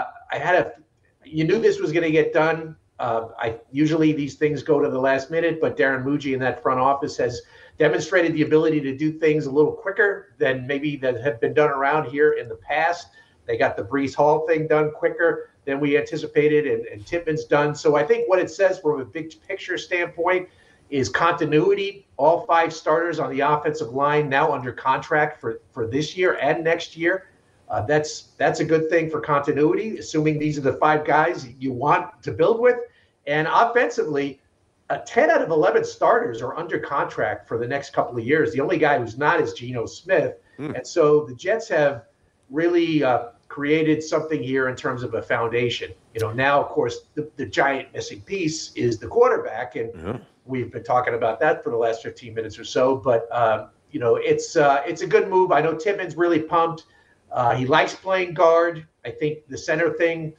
you knew this was going to get done. Usually these things go to the last minute, but Darren Muji in that front office has demonstrated the ability to do things a little quicker than maybe that have been done around here in the past. They got the Breece Hall thing done quicker than we anticipated, and Tippmann's done. So I think what it says from a big picture standpoint is continuity. All 5 starters on the offensive line now under contract for this year and next year. That's a good thing for continuity, assuming these are the 5 guys you want to build with. And offensively, 10 out of 11 starters are under contract for the next couple of years. The only guy who's not is Geno Smith. And so the Jets have really created something here in terms of a foundation. Now, of course, the giant missing piece is the quarterback. And we've been talking about that for the last 15 minutes or so. But, it's a good move. I know Tippmann's really pumped. He likes playing guard. I think the center thing,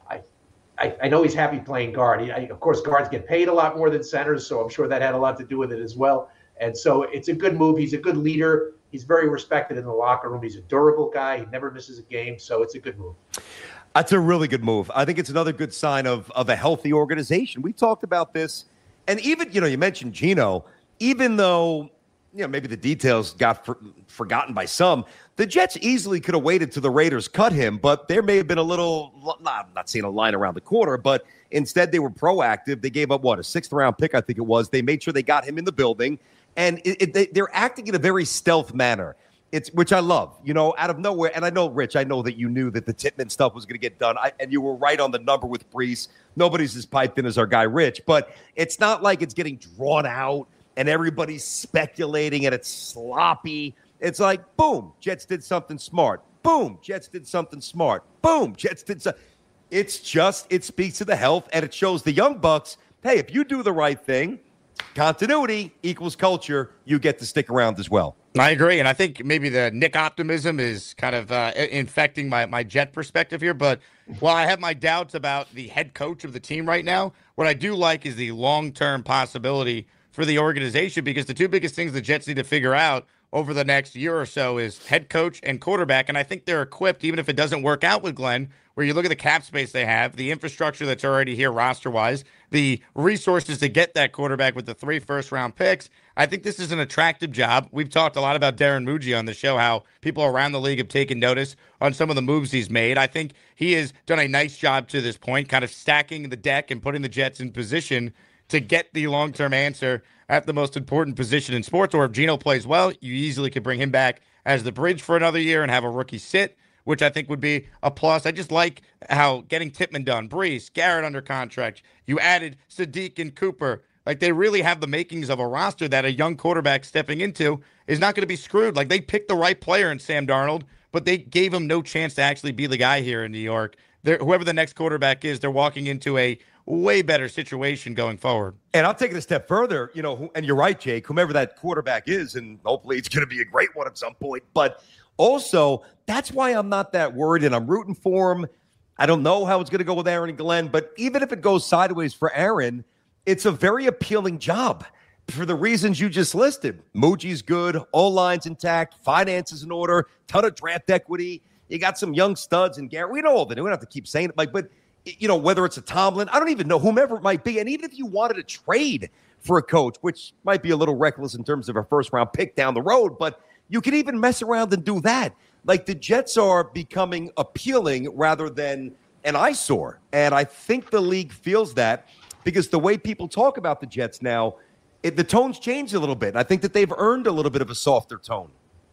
I know he's happy playing guard. Of course, guards get paid a lot more than centers, so I'm sure that had a lot to do with it as well. And so it's a good move. He's a good leader. He's very respected in the locker room. He's a durable guy. He never misses a game, so it's a good move. That's a really good move. I think it's another good sign of a healthy organization. We talked about this, and even, you mentioned Geno, even though maybe the details got forgotten by some, the Jets easily could have waited till the Raiders cut him, but there may have been a little, I'm not seeing a line around the corner, but instead they were proactive. They gave up, a 6th-round pick, I think it was. They made sure they got him in the building, and they're acting in a very stealth manner, which I love, out of nowhere. And I know, Rich, I know that you knew that the Tippmann stuff was going to get done, and you were right on the number with Breece. Nobody's as piped in as our guy Rich, but it's not like it's getting drawn out and everybody's speculating and it's sloppy. It's like, boom, Jets did something smart. Boom, Jets did something smart. Boom, Jets did something. It speaks to the health, and it shows the young Bucks, hey, if you do the right thing, continuity equals culture, you get to stick around as well. I agree, and I think maybe the Nick optimism is kind of infecting my Jet perspective here. But while I have my doubts about the head coach of the team right now, what I do like is the long-term possibility for the organization, because the 2 biggest things the Jets need to figure out over the next year or so is head coach and quarterback. And I think they're equipped, even if it doesn't work out with Glenn, where you look at the cap space they have, the infrastructure that's already here roster-wise, the resources to get that quarterback with the 3 first-round picks. I think this is an attractive job. We've talked a lot about Darren Muji on the show, how people around the league have taken notice on some of the moves he's made. I think he has done a nice job to this point, kind of stacking the deck and putting the Jets in position to get the long-term answer at the most important position in sports. Or if Geno plays well, you easily could bring him back as the bridge for another year and have a rookie sit, which I think would be a plus. I just like how getting Tippmann done, Breece, Garrett under contract. You added Sadiq and Cooper. Like, they really have the makings of a roster that a young quarterback stepping into is not going to be screwed. Like, they picked the right player in Sam Darnold, but they gave him no chance to actually be the guy here in New York. Whoever the next quarterback is, they're walking into a way better situation going forward. And I'll take it a step further, and you're right, Jake, whomever that quarterback is, and hopefully it's going to be a great one at some point. But also, that's why I'm not that worried, and I'm rooting for him. I don't know how it's going to go with Aaron and Glenn, but even if it goes sideways for Aaron, it's a very appealing job for the reasons you just listed. Muji's good, all lines intact, finances in order, ton of draft equity. You got some young studs and Garrett. We know all that. We don't have to keep saying it, Mike, but whether it's a Tomlin, I don't even know, whomever it might be. And even if you wanted to trade for a coach, which might be a little reckless in terms of a first-round pick down the road, but you can even mess around and do that. Like, the Jets are becoming appealing rather than an eyesore. And I think the league feels that because the way people talk about the Jets now, the tone's changed a little bit. And I think that they've earned a little bit of a softer tone.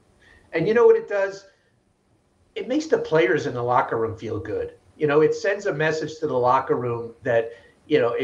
And you know what it does? It makes the players in the locker room feel good. It sends a message to the locker room that,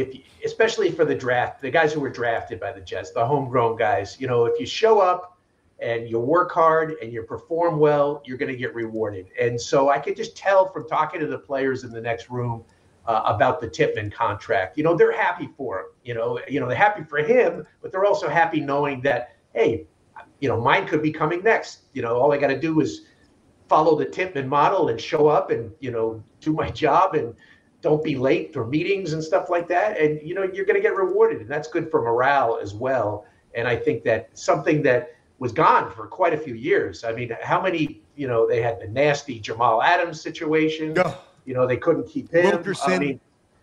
especially for the draft, the guys who were drafted by the Jets, the homegrown guys, if you show up and you work hard and you perform well, you're going to get rewarded. And so I could just tell from talking to the players in the next room about the Tippmann contract. They're happy for him. They're happy for him, but they're also happy knowing that, hey, mine could be coming next. All I got to do is follow the Tippmann model and show up and, do my job and don't be late for meetings and stuff like that. And, you're going to get rewarded. And that's good for morale as well. And I think that something that was gone for quite a few years. I mean, how many, they had the nasty Jamal Adams situation. They couldn't keep him. Wilkerson.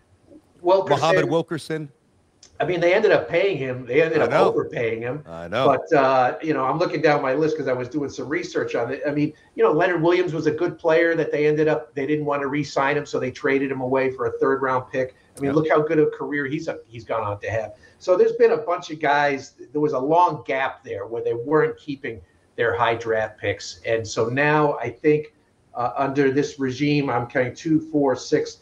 Muhammad Wilkerson. They ended up paying him. They ended up overpaying him. I know. But, I'm looking down my list because I was doing some research on it. Leonard Williams was a good player that they didn't want to re-sign him, so they traded him away for a third-round pick. Look how good a career he's gone on to have. So there's been a bunch of guys. There was a long gap there where they weren't keeping their high draft picks. And so now I think under this regime, I'm counting 2, 4, 6,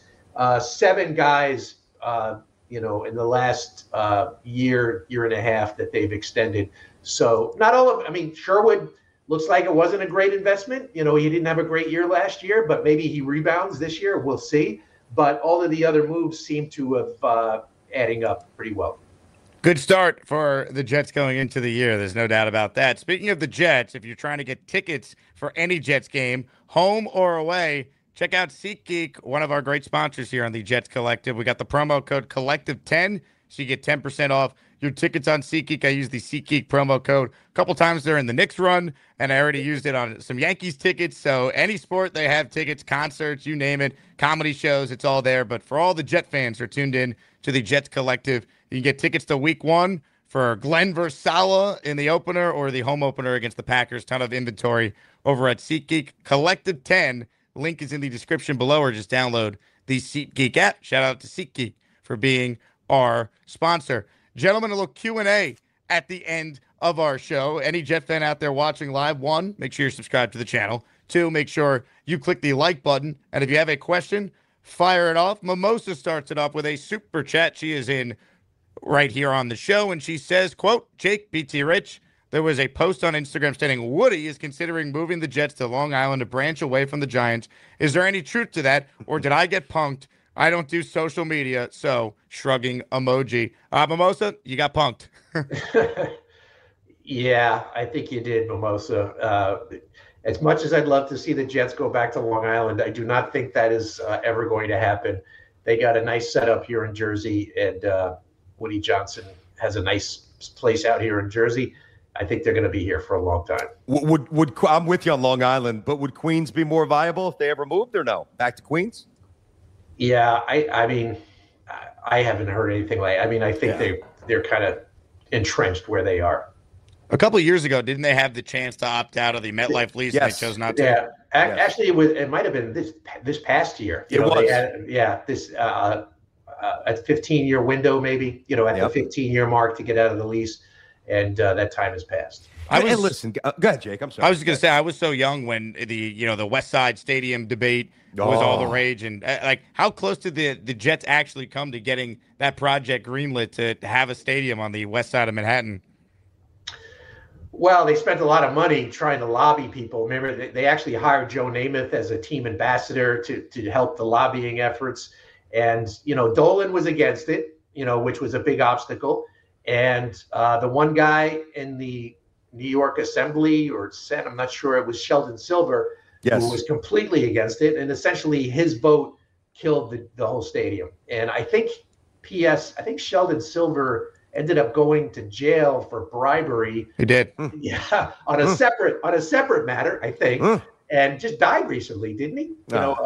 7 guys, in the last year and a half that they've extended. So not all of Sherwood looks like it wasn't a great investment. He didn't have a great year last year, but maybe he rebounds this year. We'll see. But all of the other moves seem to have adding up pretty well. Good start for the Jets going into the year. There's no doubt about that. Speaking of the Jets, if you're trying to get tickets for any Jets game, home or away, check out SeatGeek, one of our great sponsors here on the Jets Collective. We got the promo code Collective10, so you get 10% off your tickets on SeatGeek. I use the SeatGeek promo code a couple times during the Knicks run, and I already used it on some Yankees tickets. So any sport, they have tickets, concerts, you name it, comedy shows, it's all there. But for all the Jet fans who are tuned in to the Jets Collective, you can get tickets to Week 1 for Glenn versus Salah in the opener or the home opener against the Packers. Ton of inventory over at SeatGeek. Collective 10. Link is in the description below, or just download the SeatGeek app. Shout out to SeatGeek for being our sponsor. Gentlemen, a little Q&A at the end of our show. Any Jet fan out there watching live, 1, make sure you're subscribed to the channel. 2, make sure you click the like button. And if you have a question, fire it off. Mimosa starts it off with a super chat. She is in right here on the show, and she says, quote, Jake, BT Rich, there was a post on Instagram stating Woody is considering moving the Jets to Long Island to branch away from the Giants. Is there any truth to that, or did I get punked? I don't do social media, so shrugging emoji. Mimosa, you got punked. Yeah, I think you did, Mimosa. As much as I'd love to see the Jets go back to Long Island, I do not think that is ever going to happen. They got a nice setup here in Jersey, and Woody Johnson has a nice place out here in Jersey. I think they're going to be here for a long time. Would I'm with you on Long Island, but would Queens be more viable if they ever moved, or no? Back to Queens? Yeah, I haven't heard anything like. I think they're kind of entrenched where they are. A couple of years ago, didn't they have the chance to opt out of the MetLife lease? Yes. And they chose not to. Yeah, actually, it might have been this past year. It was. This a 15-year window, maybe. At the 15-year mark to get out of the lease. And that time has passed. Listen, go ahead, Jake. I'm sorry. I was just going to say, I was so young when the West Side Stadium debate was all the rage. And how close did the Jets actually come to getting that project greenlit to have a stadium on the west side of Manhattan? Well, they spent a lot of money trying to lobby people. Remember, they actually hired Joe Namath as a team ambassador to help the lobbying efforts. And, Dolan was against it, which was a big obstacle. And the one guy in the New York Assembly or Senate, I'm not sure, it was Sheldon Silver, who was completely against it. And essentially his vote killed the whole stadium. And I think Sheldon Silver ended up going to jail for bribery. He did. Yeah, on a separate matter, I think, and just died recently, didn't he?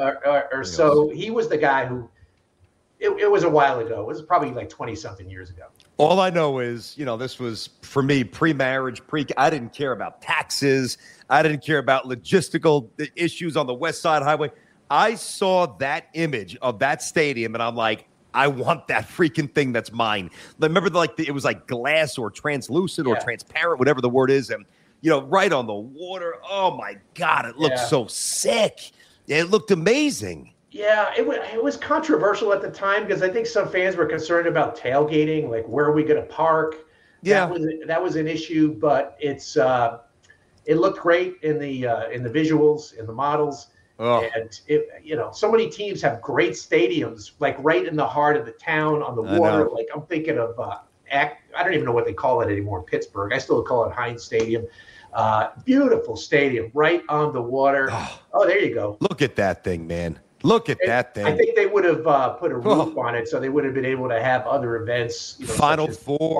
So he was the guy who. It was a while ago. It was probably like 20-something years ago. All I know is, this was, for me, pre-marriage, I didn't care about taxes. I didn't care about logistical issues on the West Side Highway. I saw that image of that stadium, and I'm like, I want that freaking thing that's mine. Remember, it was like glass or translucent or transparent, whatever the word is, and, right on the water. Oh, my God, it looked so sick. It looked amazing. Yeah, it was controversial at the time because I think some fans were concerned about tailgating, like where are we going to park? Yeah, that was an issue, but it's it looked great in the visuals, in the models. Oh. And so many teams have great stadiums, like right in the heart of the town on the water. Like I'm thinking of I don't even know what they call it anymore in Pittsburgh. I still call it Heinz Stadium. Beautiful stadium, right on the water. Oh, there you go. Look at that thing, man. Look at that thing. I think they would have put a roof on it, so they would have been able to have other events. Final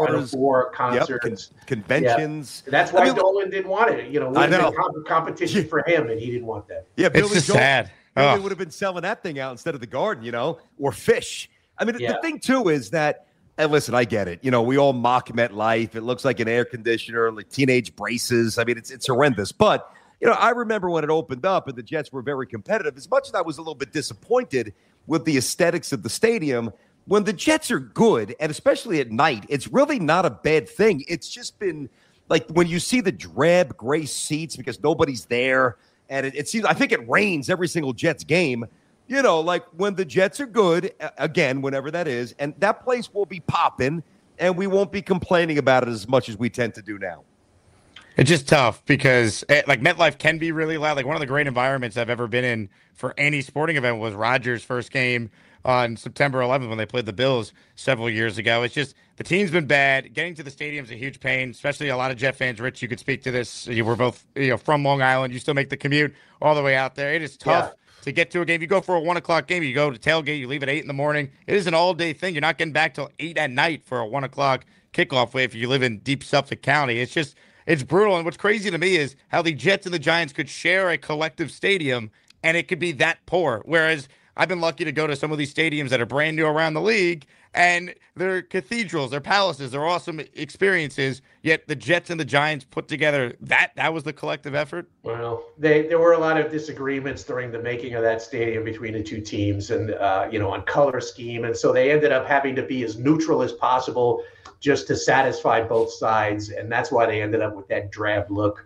Four concerts, conventions. Yeah. That's why Dolan didn't want it. I know. Competition for him, and he didn't want that. Yeah, it's just sad. Billy would have been selling that thing out instead of the Garden, or Fish. I mean, the thing too is that. And listen, I get it. We all mock MetLife. It looks like an air conditioner, like teenage braces. I mean, it's horrendous. But, I remember when it opened up and the Jets were very competitive. As much as I was a little bit disappointed with the aesthetics of the stadium, when the Jets are good, and especially at night, it's really not a bad thing. It's just been like when you see the drab gray seats because nobody's there, and it seems, I think it rains every single Jets game. Like when the Jets are good, again, whenever that is, and that place will be popping, and we won't be complaining about it as much as we tend to do now. It's just tough because, like, MetLife can be really loud. Like, one of the great environments I've ever been in for any sporting event was Rodgers' first game on September 11th when they played the Bills several years ago. It's just the team's been bad. Getting to the stadium's a huge pain, especially a lot of Jet fans. Rich, you could speak to this. You were both from Long Island. You still make the commute all the way out there. It is tough. Yeah. To get to a game. You go for a 1:00 game, you go to tailgate, you leave at 8 in the morning. It is an all-day thing. You're not getting back till 8 at night for a 1:00 kickoff if you live in deep Suffolk County. It's brutal. And what's crazy to me is how the Jets and the Giants could share a collective stadium and it could be that poor. Whereas I've been lucky to go to some of these stadiums that are brand new around the league, and they're cathedrals, they're palaces, they're awesome experiences. Yet the Jets and the Giants put together, that was the collective effort. Well, there were a lot of disagreements during the making of that stadium between the two teams, and on color scheme, and so they ended up having to be as neutral as possible just to satisfy both sides, and that's why they ended up with that drab look.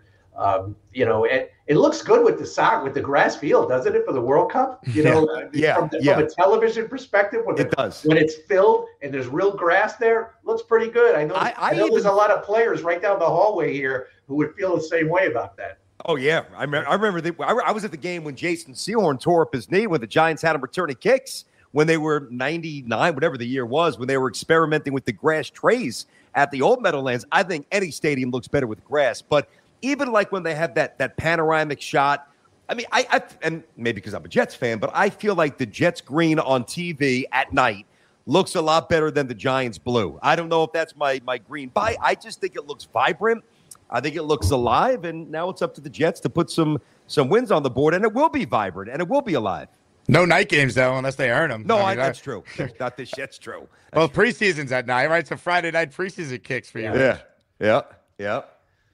It looks good with the grass field, doesn't it, for the World Cup? From a television perspective, when it's filled and there's real grass there, looks pretty good. I know there's a lot of players right down the hallway here who would feel the same way about that. Oh yeah, I remember. I was at the game when Jason Sehorn tore up his knee when the Giants had him returning kicks when they were 99, whatever the year was, when they were experimenting with the grass trays at the old Meadowlands. I think any stadium looks better with grass, but. Even like when they have that panoramic shot, I mean, I and maybe because I'm a Jets fan, but I feel like the Jets green on TV at night looks a lot better than the Giants blue. I don't know if that's my green buy. I just think it looks vibrant. I think it looks alive, and now it's up to the Jets to put some wins on the board, and it will be vibrant, and it will be alive. No night games, though, unless they earn them. No, that's true. Not this. That's true. Well, preseason's at night, right? So Friday night preseason kicks for you. Yeah.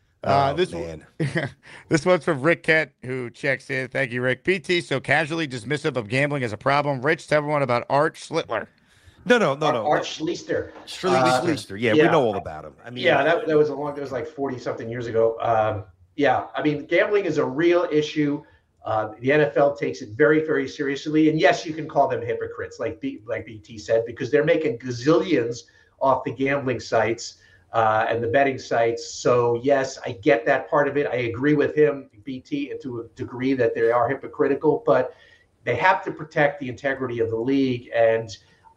This one's from Rick Kent, who checks in. Thank you, Rick. PT, so casually dismissive of gambling as a problem. Rich, tell everyone about Art Schlittler. No. Art Schlichter. Schlichter. Yeah, we know all about him. I mean, that was like 40-something years ago. I mean, gambling is a real issue. The NFL takes it very, very seriously. And yes, you can call them hypocrites, like BT said, because they're making gazillions off the gambling sites. And the betting sites. So, yes, I get that part of it. I agree with him, BT, to a degree that they are hypocritical, but they have to protect the integrity of the league. And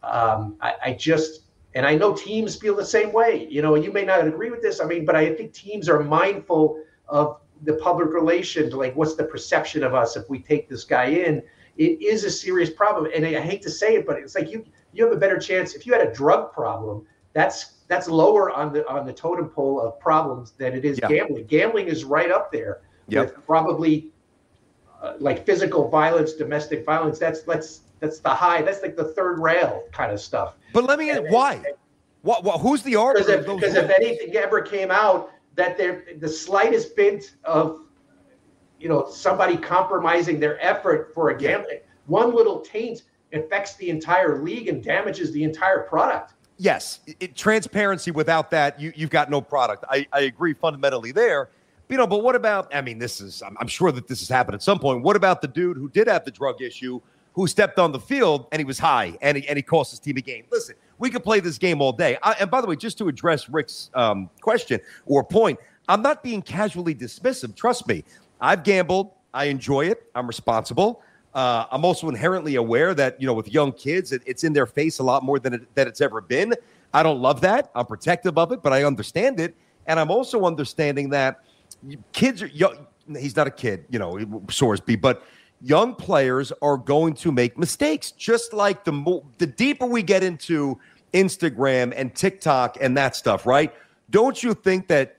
and I know teams feel the same way. You may not agree with this. I mean, but I think teams are mindful of the public relations, like what's the perception of us if we take this guy in. It is a serious problem. And I hate to say it, but it's like you have a better chance. If you had a drug problem, that's lower on the totem pole of problems than it is gambling. Gambling is right up there with probably like physical violence, domestic violence. That's the high. That's like the third rail kind of stuff. But let me get why? What? Who's the arbiter? Because if anything ever came out that the slightest bit of somebody compromising their effort for a gambling, one little taint affects the entire league and damages the entire product. Yes, transparency. Without that, you've got no product. I agree fundamentally there. But what about? I mean, I'm sure that this has happened at some point. What about the dude who did have the drug issue, who stepped on the field and he was high and he cost his team a game? Listen, we could play this game all day. And by the way, just to address Rick's question or point, I'm not being casually dismissive. Trust me. I've gambled. I enjoy it. I'm responsible. I'm also inherently aware that, with young kids, it's in their face a lot more than it's ever been. I don't love that. I'm protective of it, but I understand it. And I'm also understanding that kids are young. He's not a kid, Sorsby, but young players are going to make mistakes. Just like the deeper we get into Instagram and TikTok and that stuff, right? Don't you think that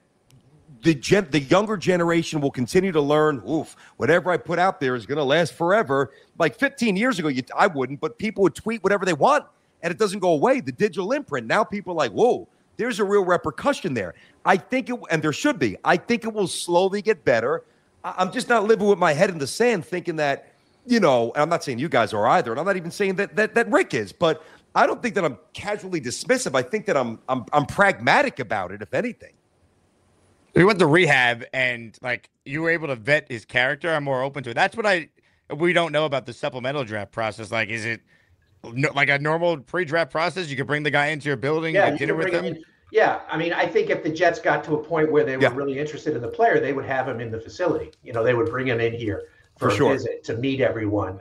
the younger generation will continue to learn, whatever I put out there is going to last forever? Like 15 years ago, I wouldn't, but people would tweet whatever they want, and it doesn't go away. The digital imprint. Now people are like, whoa, there's a real repercussion there. I think and there should be. I think it will slowly get better. I'm just not living with my head in the sand thinking that, and I'm not saying you guys are either, and I'm not even saying that Rick is, but I don't think that I'm casually dismissive. I think that I'm pragmatic about it, if anything. We went to rehab, and you were able to vet his character. I'm more open to it. That's what we don't know about the supplemental draft process. Is it like a normal pre-draft process? You could bring the guy into your building, get dinner with him. Yeah, I mean, I think if the Jets got to a point where they were really interested in the player, they would have him in the facility. They would bring him in here for a visit to meet everyone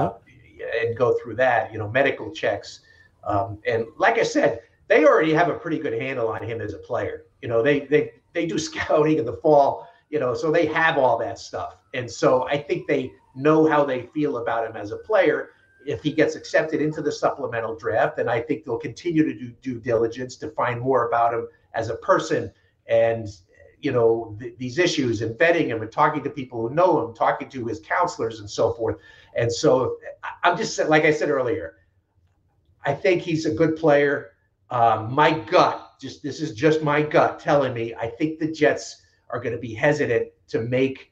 and go through that. Medical checks, and like I said, they already have a pretty good handle on him as a player. They do scouting in the fall, so they have all that stuff. And so I think they know how they feel about him as a player. If he gets accepted into the supplemental draft, then I think they'll continue to do due diligence to find more about him as a person and, these issues and vetting him and talking to people who know him, talking to his counselors and so forth. And so I'm just, like I said earlier, I think he's a good player. My gut, this is just my gut telling me, I think the Jets are going to be hesitant to make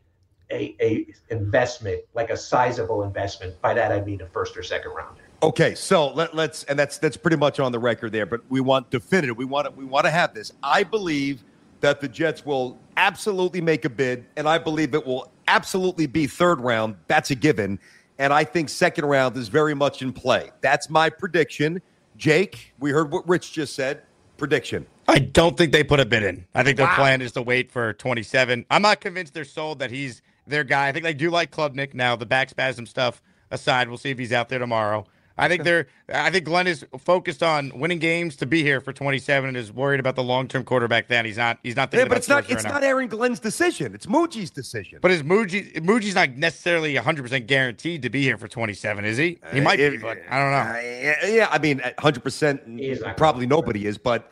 a investment, like a sizable investment. By that I mean a first or second rounder. Okay, so let's and that's pretty much on the record there. But we want definitive. We want to have this. I believe that the Jets will absolutely make a bid, and I believe it will absolutely be third round. That's a given. And I think second round is very much in play. That's my prediction. Jake, we heard what Rich just said. Prediction. I don't think they put a bid in. I think their plan is to wait for 27. I'm not convinced they're sold that he's their guy. I think they do like Klubnik now. The back spasm stuff aside, we'll see if he's out there tomorrow. I think Glenn is focused on winning games to be here for 27 and is worried about the long-term quarterback then. He's not thinking but about it's not Aaron Glenn's decision. It's Muji's decision. But Muji's not necessarily 100% guaranteed to be here for 27, is he? He might be, but I don't know. Yeah, I mean, 100% probably nobody is, but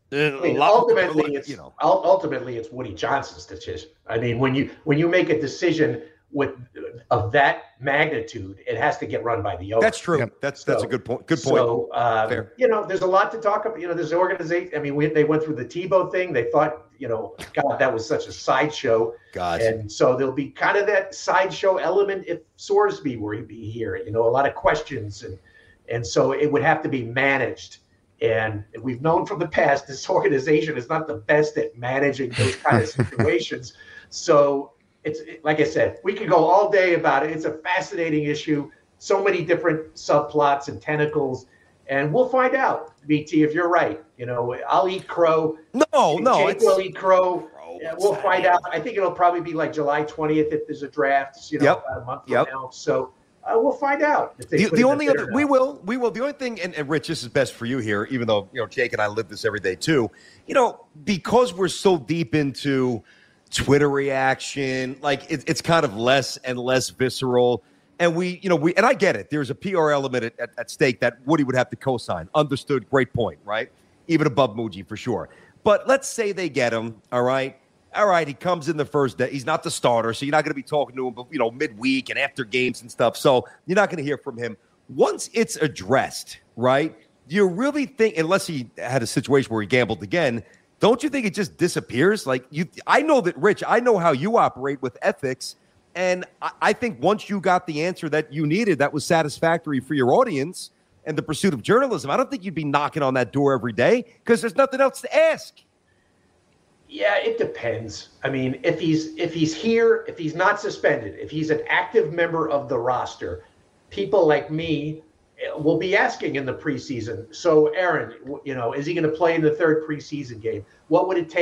ultimately it's Woody Johnson's decision. I mean, when you make a decision of that magnitude, it has to get run by the owner. That's true. Yep. That's a good point. Good point. So, there's a lot to talk about. There's an organization. I mean, they went through the Tebow thing. They thought, God, that was such a sideshow. God. And so there'll be kind of that sideshow element if Sorsby were to be here. A lot of questions, and so it would have to be managed. And we've known from the past this organization is not the best at managing those kind of situations. So it's like I said, we could go all day about it. It's a fascinating issue. So many different subplots and tentacles, and we'll find out, BT, if you're right. I'll eat crow. No, Jake will eat crow. Yeah, we'll find out. I think it'll probably be like July 20th if there's a draft. About a month from now. So we'll find out. The only other we will. The only thing, and Rich, this is best for you here, even though Jake and I live this every day too. Because we're so deep into Twitter reaction, it's kind of less and less visceral. And and I get it. There's a PR element at stake that Woody would have to co-sign. Understood. Great point, right? Even above Muji for sure. But let's say they get him. All right. He comes in the first day. He's not the starter, so you're not going to be talking to him, midweek and after games and stuff. So you're not going to hear from him. Once it's addressed, right? Do you really think, unless he had a situation where he gambled again, don't you think it just disappears? I know that, Rich, I know how you operate with ethics, and I think once you got the answer that you needed that was satisfactory for your audience and the pursuit of journalism, I don't think you'd be knocking on that door every day because there's nothing else to ask. Yeah, it depends. I mean, if he's here, if he's not suspended, if he's an active member of the roster, people like me will be asking in the preseason. So, Aaron, is he going to play in the third preseason game? What would it take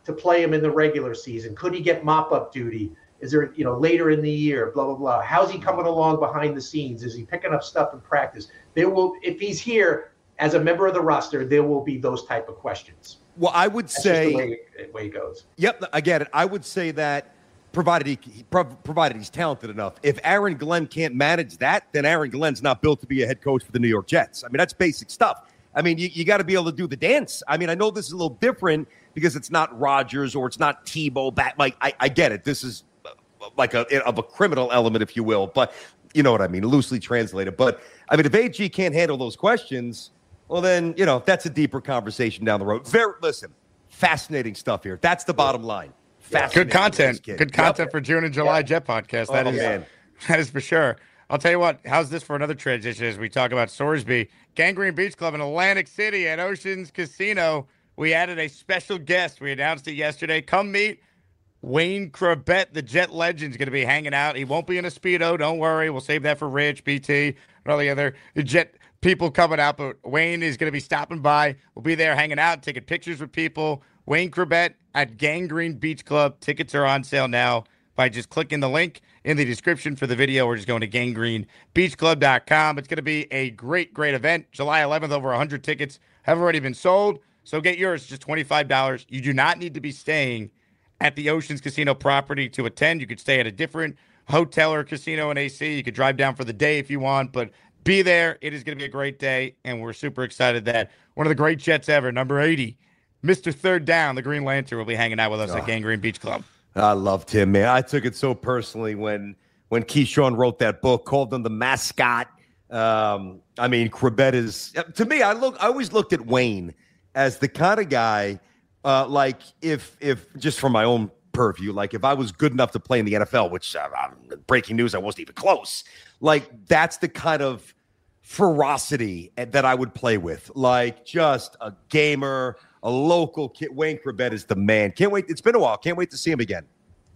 to play him in the regular season? Could he get mop-up duty? Is there, later in the year, blah, blah, blah. How's he coming along behind the scenes? Is he picking up stuff in practice? If he's here as a member of the roster, there will be those type of questions. Well, I would say the way it goes. Yep, I get it. I would say that provided he's talented enough. If Aaron Glenn can't manage that, then Aaron Glenn's not built to be a head coach for the New York Jets. I mean, that's basic stuff. I mean, you got to be able to do the dance. I mean, I know this is a little different because it's not Rodgers or it's not Tebow back. Like, I get it. This is like of a criminal element, if you will. But you know what I mean, loosely translated. But, I mean, if AG can't handle those questions, well, then, that's a deeper conversation down the road. Listen, fascinating stuff here. That's the bottom line. Good content. Good content for June and July Jet podcast. That is for sure. I'll tell you what, how's this for another transition as we talk about Sorsby? Gangrene Beach Club in Atlantic City at Oceans Casino. We added a special guest. We announced it yesterday. Come meet Wayne Chrebet, the Jet legend, is going to be hanging out. He won't be in a Speedo. Don't worry. We'll save that for Rich, BT, and all the other Jet people coming out. But Wayne is going to be stopping by. We'll be there hanging out, taking pictures with people. Wayne Chrebet at Gangrene Beach Club. Tickets are on sale now by just clicking the link in the description for the video or just going to gangrenebeachclub.com. It's going to be a great, great event. July 11th, over 100 tickets have already been sold. So get yours, just $25. You do not need to be staying at the Oceans Casino property to attend. You could stay at a different hotel or casino in AC. You could drive down for the day if you want, but be there. It is going to be a great day, and we're super excited that one of the great Jets ever, number 80, Mr. Third Down, the Green Lantern, will be hanging out with us at Gangrene Beach Club. I loved him, man. I took it so personally when Keyshawn wrote that book, called him the mascot. I mean, Chrebet is, to me, I always looked at Wayne as the kind of guy, like if just from my own purview, like if I was good enough to play in the NFL, which breaking news, I wasn't even close. Like that's the kind of ferocity that I would play with, like just a gamer, a local kid. Wayne Chrebet is the man. Can't wait. It's been a while. Can't wait to see him again.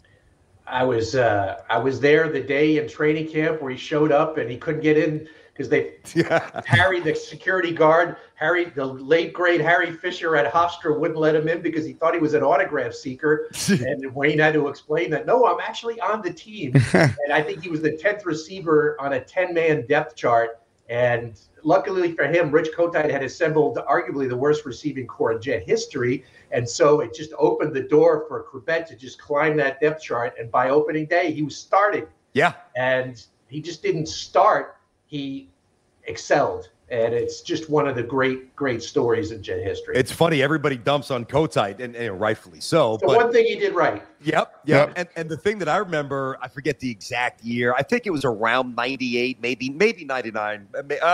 I was there the day in training camp where he showed up and he couldn't get in because Harry, the security guard, the late great Harry Fisher at Hofstra wouldn't let him in because he thought he was an autograph seeker. And Wayne had to explain that, no, I'm actually on the team. And I think he was the 10th receiver on a 10-man depth chart. And luckily for him, Rich Kotite had assembled arguably the worst receiving core in Jet history. And so it just opened the door for Chrebet to just climb that depth chart. And by opening day, he was starting. Yeah. And he just didn't start. He excelled. And it's just one of the great, great stories in Jet history. It's funny. Everybody dumps on Kotite, and rightfully so. But one thing he did right. Yep. And the thing that I remember, I forget the exact year. I think it was around 98, maybe 99,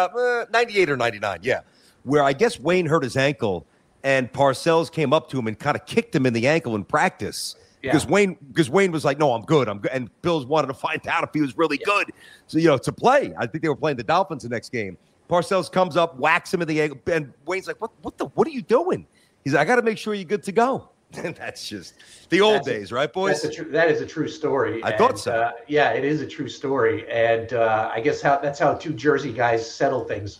98 or 99, yeah, where I guess Wayne hurt his ankle, and Parcells came up to him and kind of kicked him in the ankle in practice. Because Wayne was like, no, I'm good. And Bills wanted to find out if he was really good. So, to play. I think they were playing the Dolphins the next game. Parcells comes up, whacks him in the ankle, and Wayne's like, what are you doing? He's like, I got to make sure you're good to go. And that's just the old days, right, boys? That is a true story. I thought so. Yeah, it is a true story. And I guess that's how two Jersey guys settle things.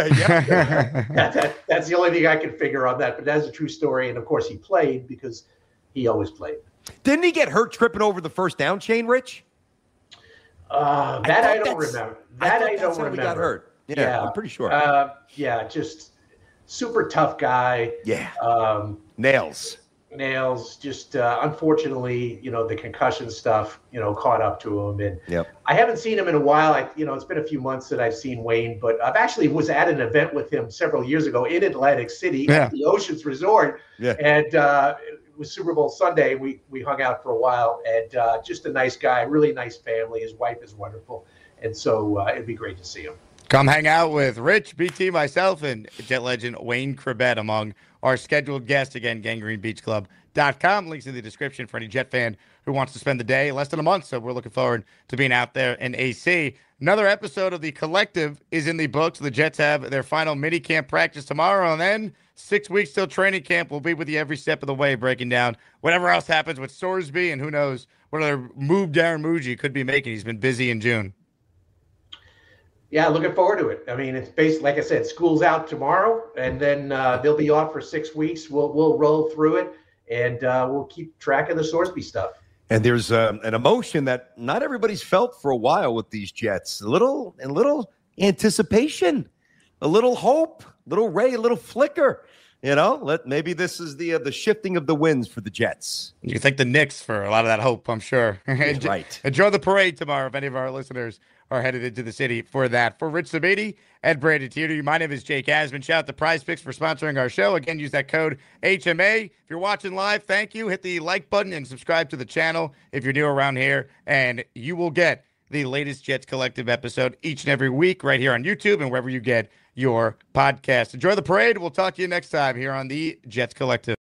Yeah. That's the only thing I can figure on that. But that is a true story. And, of course, he played because he always played. Didn't he get hurt tripping over the first down chain, Rich? I don't remember. I don't remember. He got hurt. Yeah, I'm pretty sure. Just super tough guy. Yeah. Nails. Just unfortunately, the concussion stuff, caught up to him. And I haven't seen him in a while. It's been a few months that I've seen Wayne, but I've actually was at an event with him several years ago in Atlantic City at the Oceans Resort. Yeah. And it was Super Bowl Sunday. We hung out for a while, and just a nice guy, really nice family. His wife is wonderful. And so it'd be great to see him. Come hang out with Rich, BT, myself, and Jet legend Wayne Chrebet among our scheduled guests. Again, gangrenebeachclub.com. Links in the description for any Jet fan who wants to spend the day. Less than a month, so we're looking forward to being out there in AC. Another episode of The Collective is in the books. The Jets have their final mini-camp practice tomorrow, and then 6 weeks till training camp. We'll be with you every step of the way, breaking down whatever else happens with Sorsby, and who knows what other move Darren Muji could be making. He's been busy in June. Yeah, looking forward to it. I mean, it's basically, like I said, school's out tomorrow, and then they'll be off for 6 weeks. We'll roll through it, and we'll keep track of the Sorsby stuff. And there's an emotion that not everybody's felt for a while with these Jets. A little anticipation, a little hope, little ray, a little flicker. Maybe this is the shifting of the winds for the Jets. You thank the Knicks for a lot of that hope, I'm sure. Right. Enjoy the parade tomorrow if any of our listeners are headed into the city for that. For Rich Cimini and Brandon Tierney, my name is Jake Asman. Shout out to Prize Picks for sponsoring our show. Again, use that code HMA. If you're watching live, thank you. Hit the like button and subscribe to the channel if you're new around here, and you will get the latest Jets Collective episode each and every week right here on YouTube and wherever you get your podcast. Enjoy the parade. We'll talk to you next time here on the Jets Collective.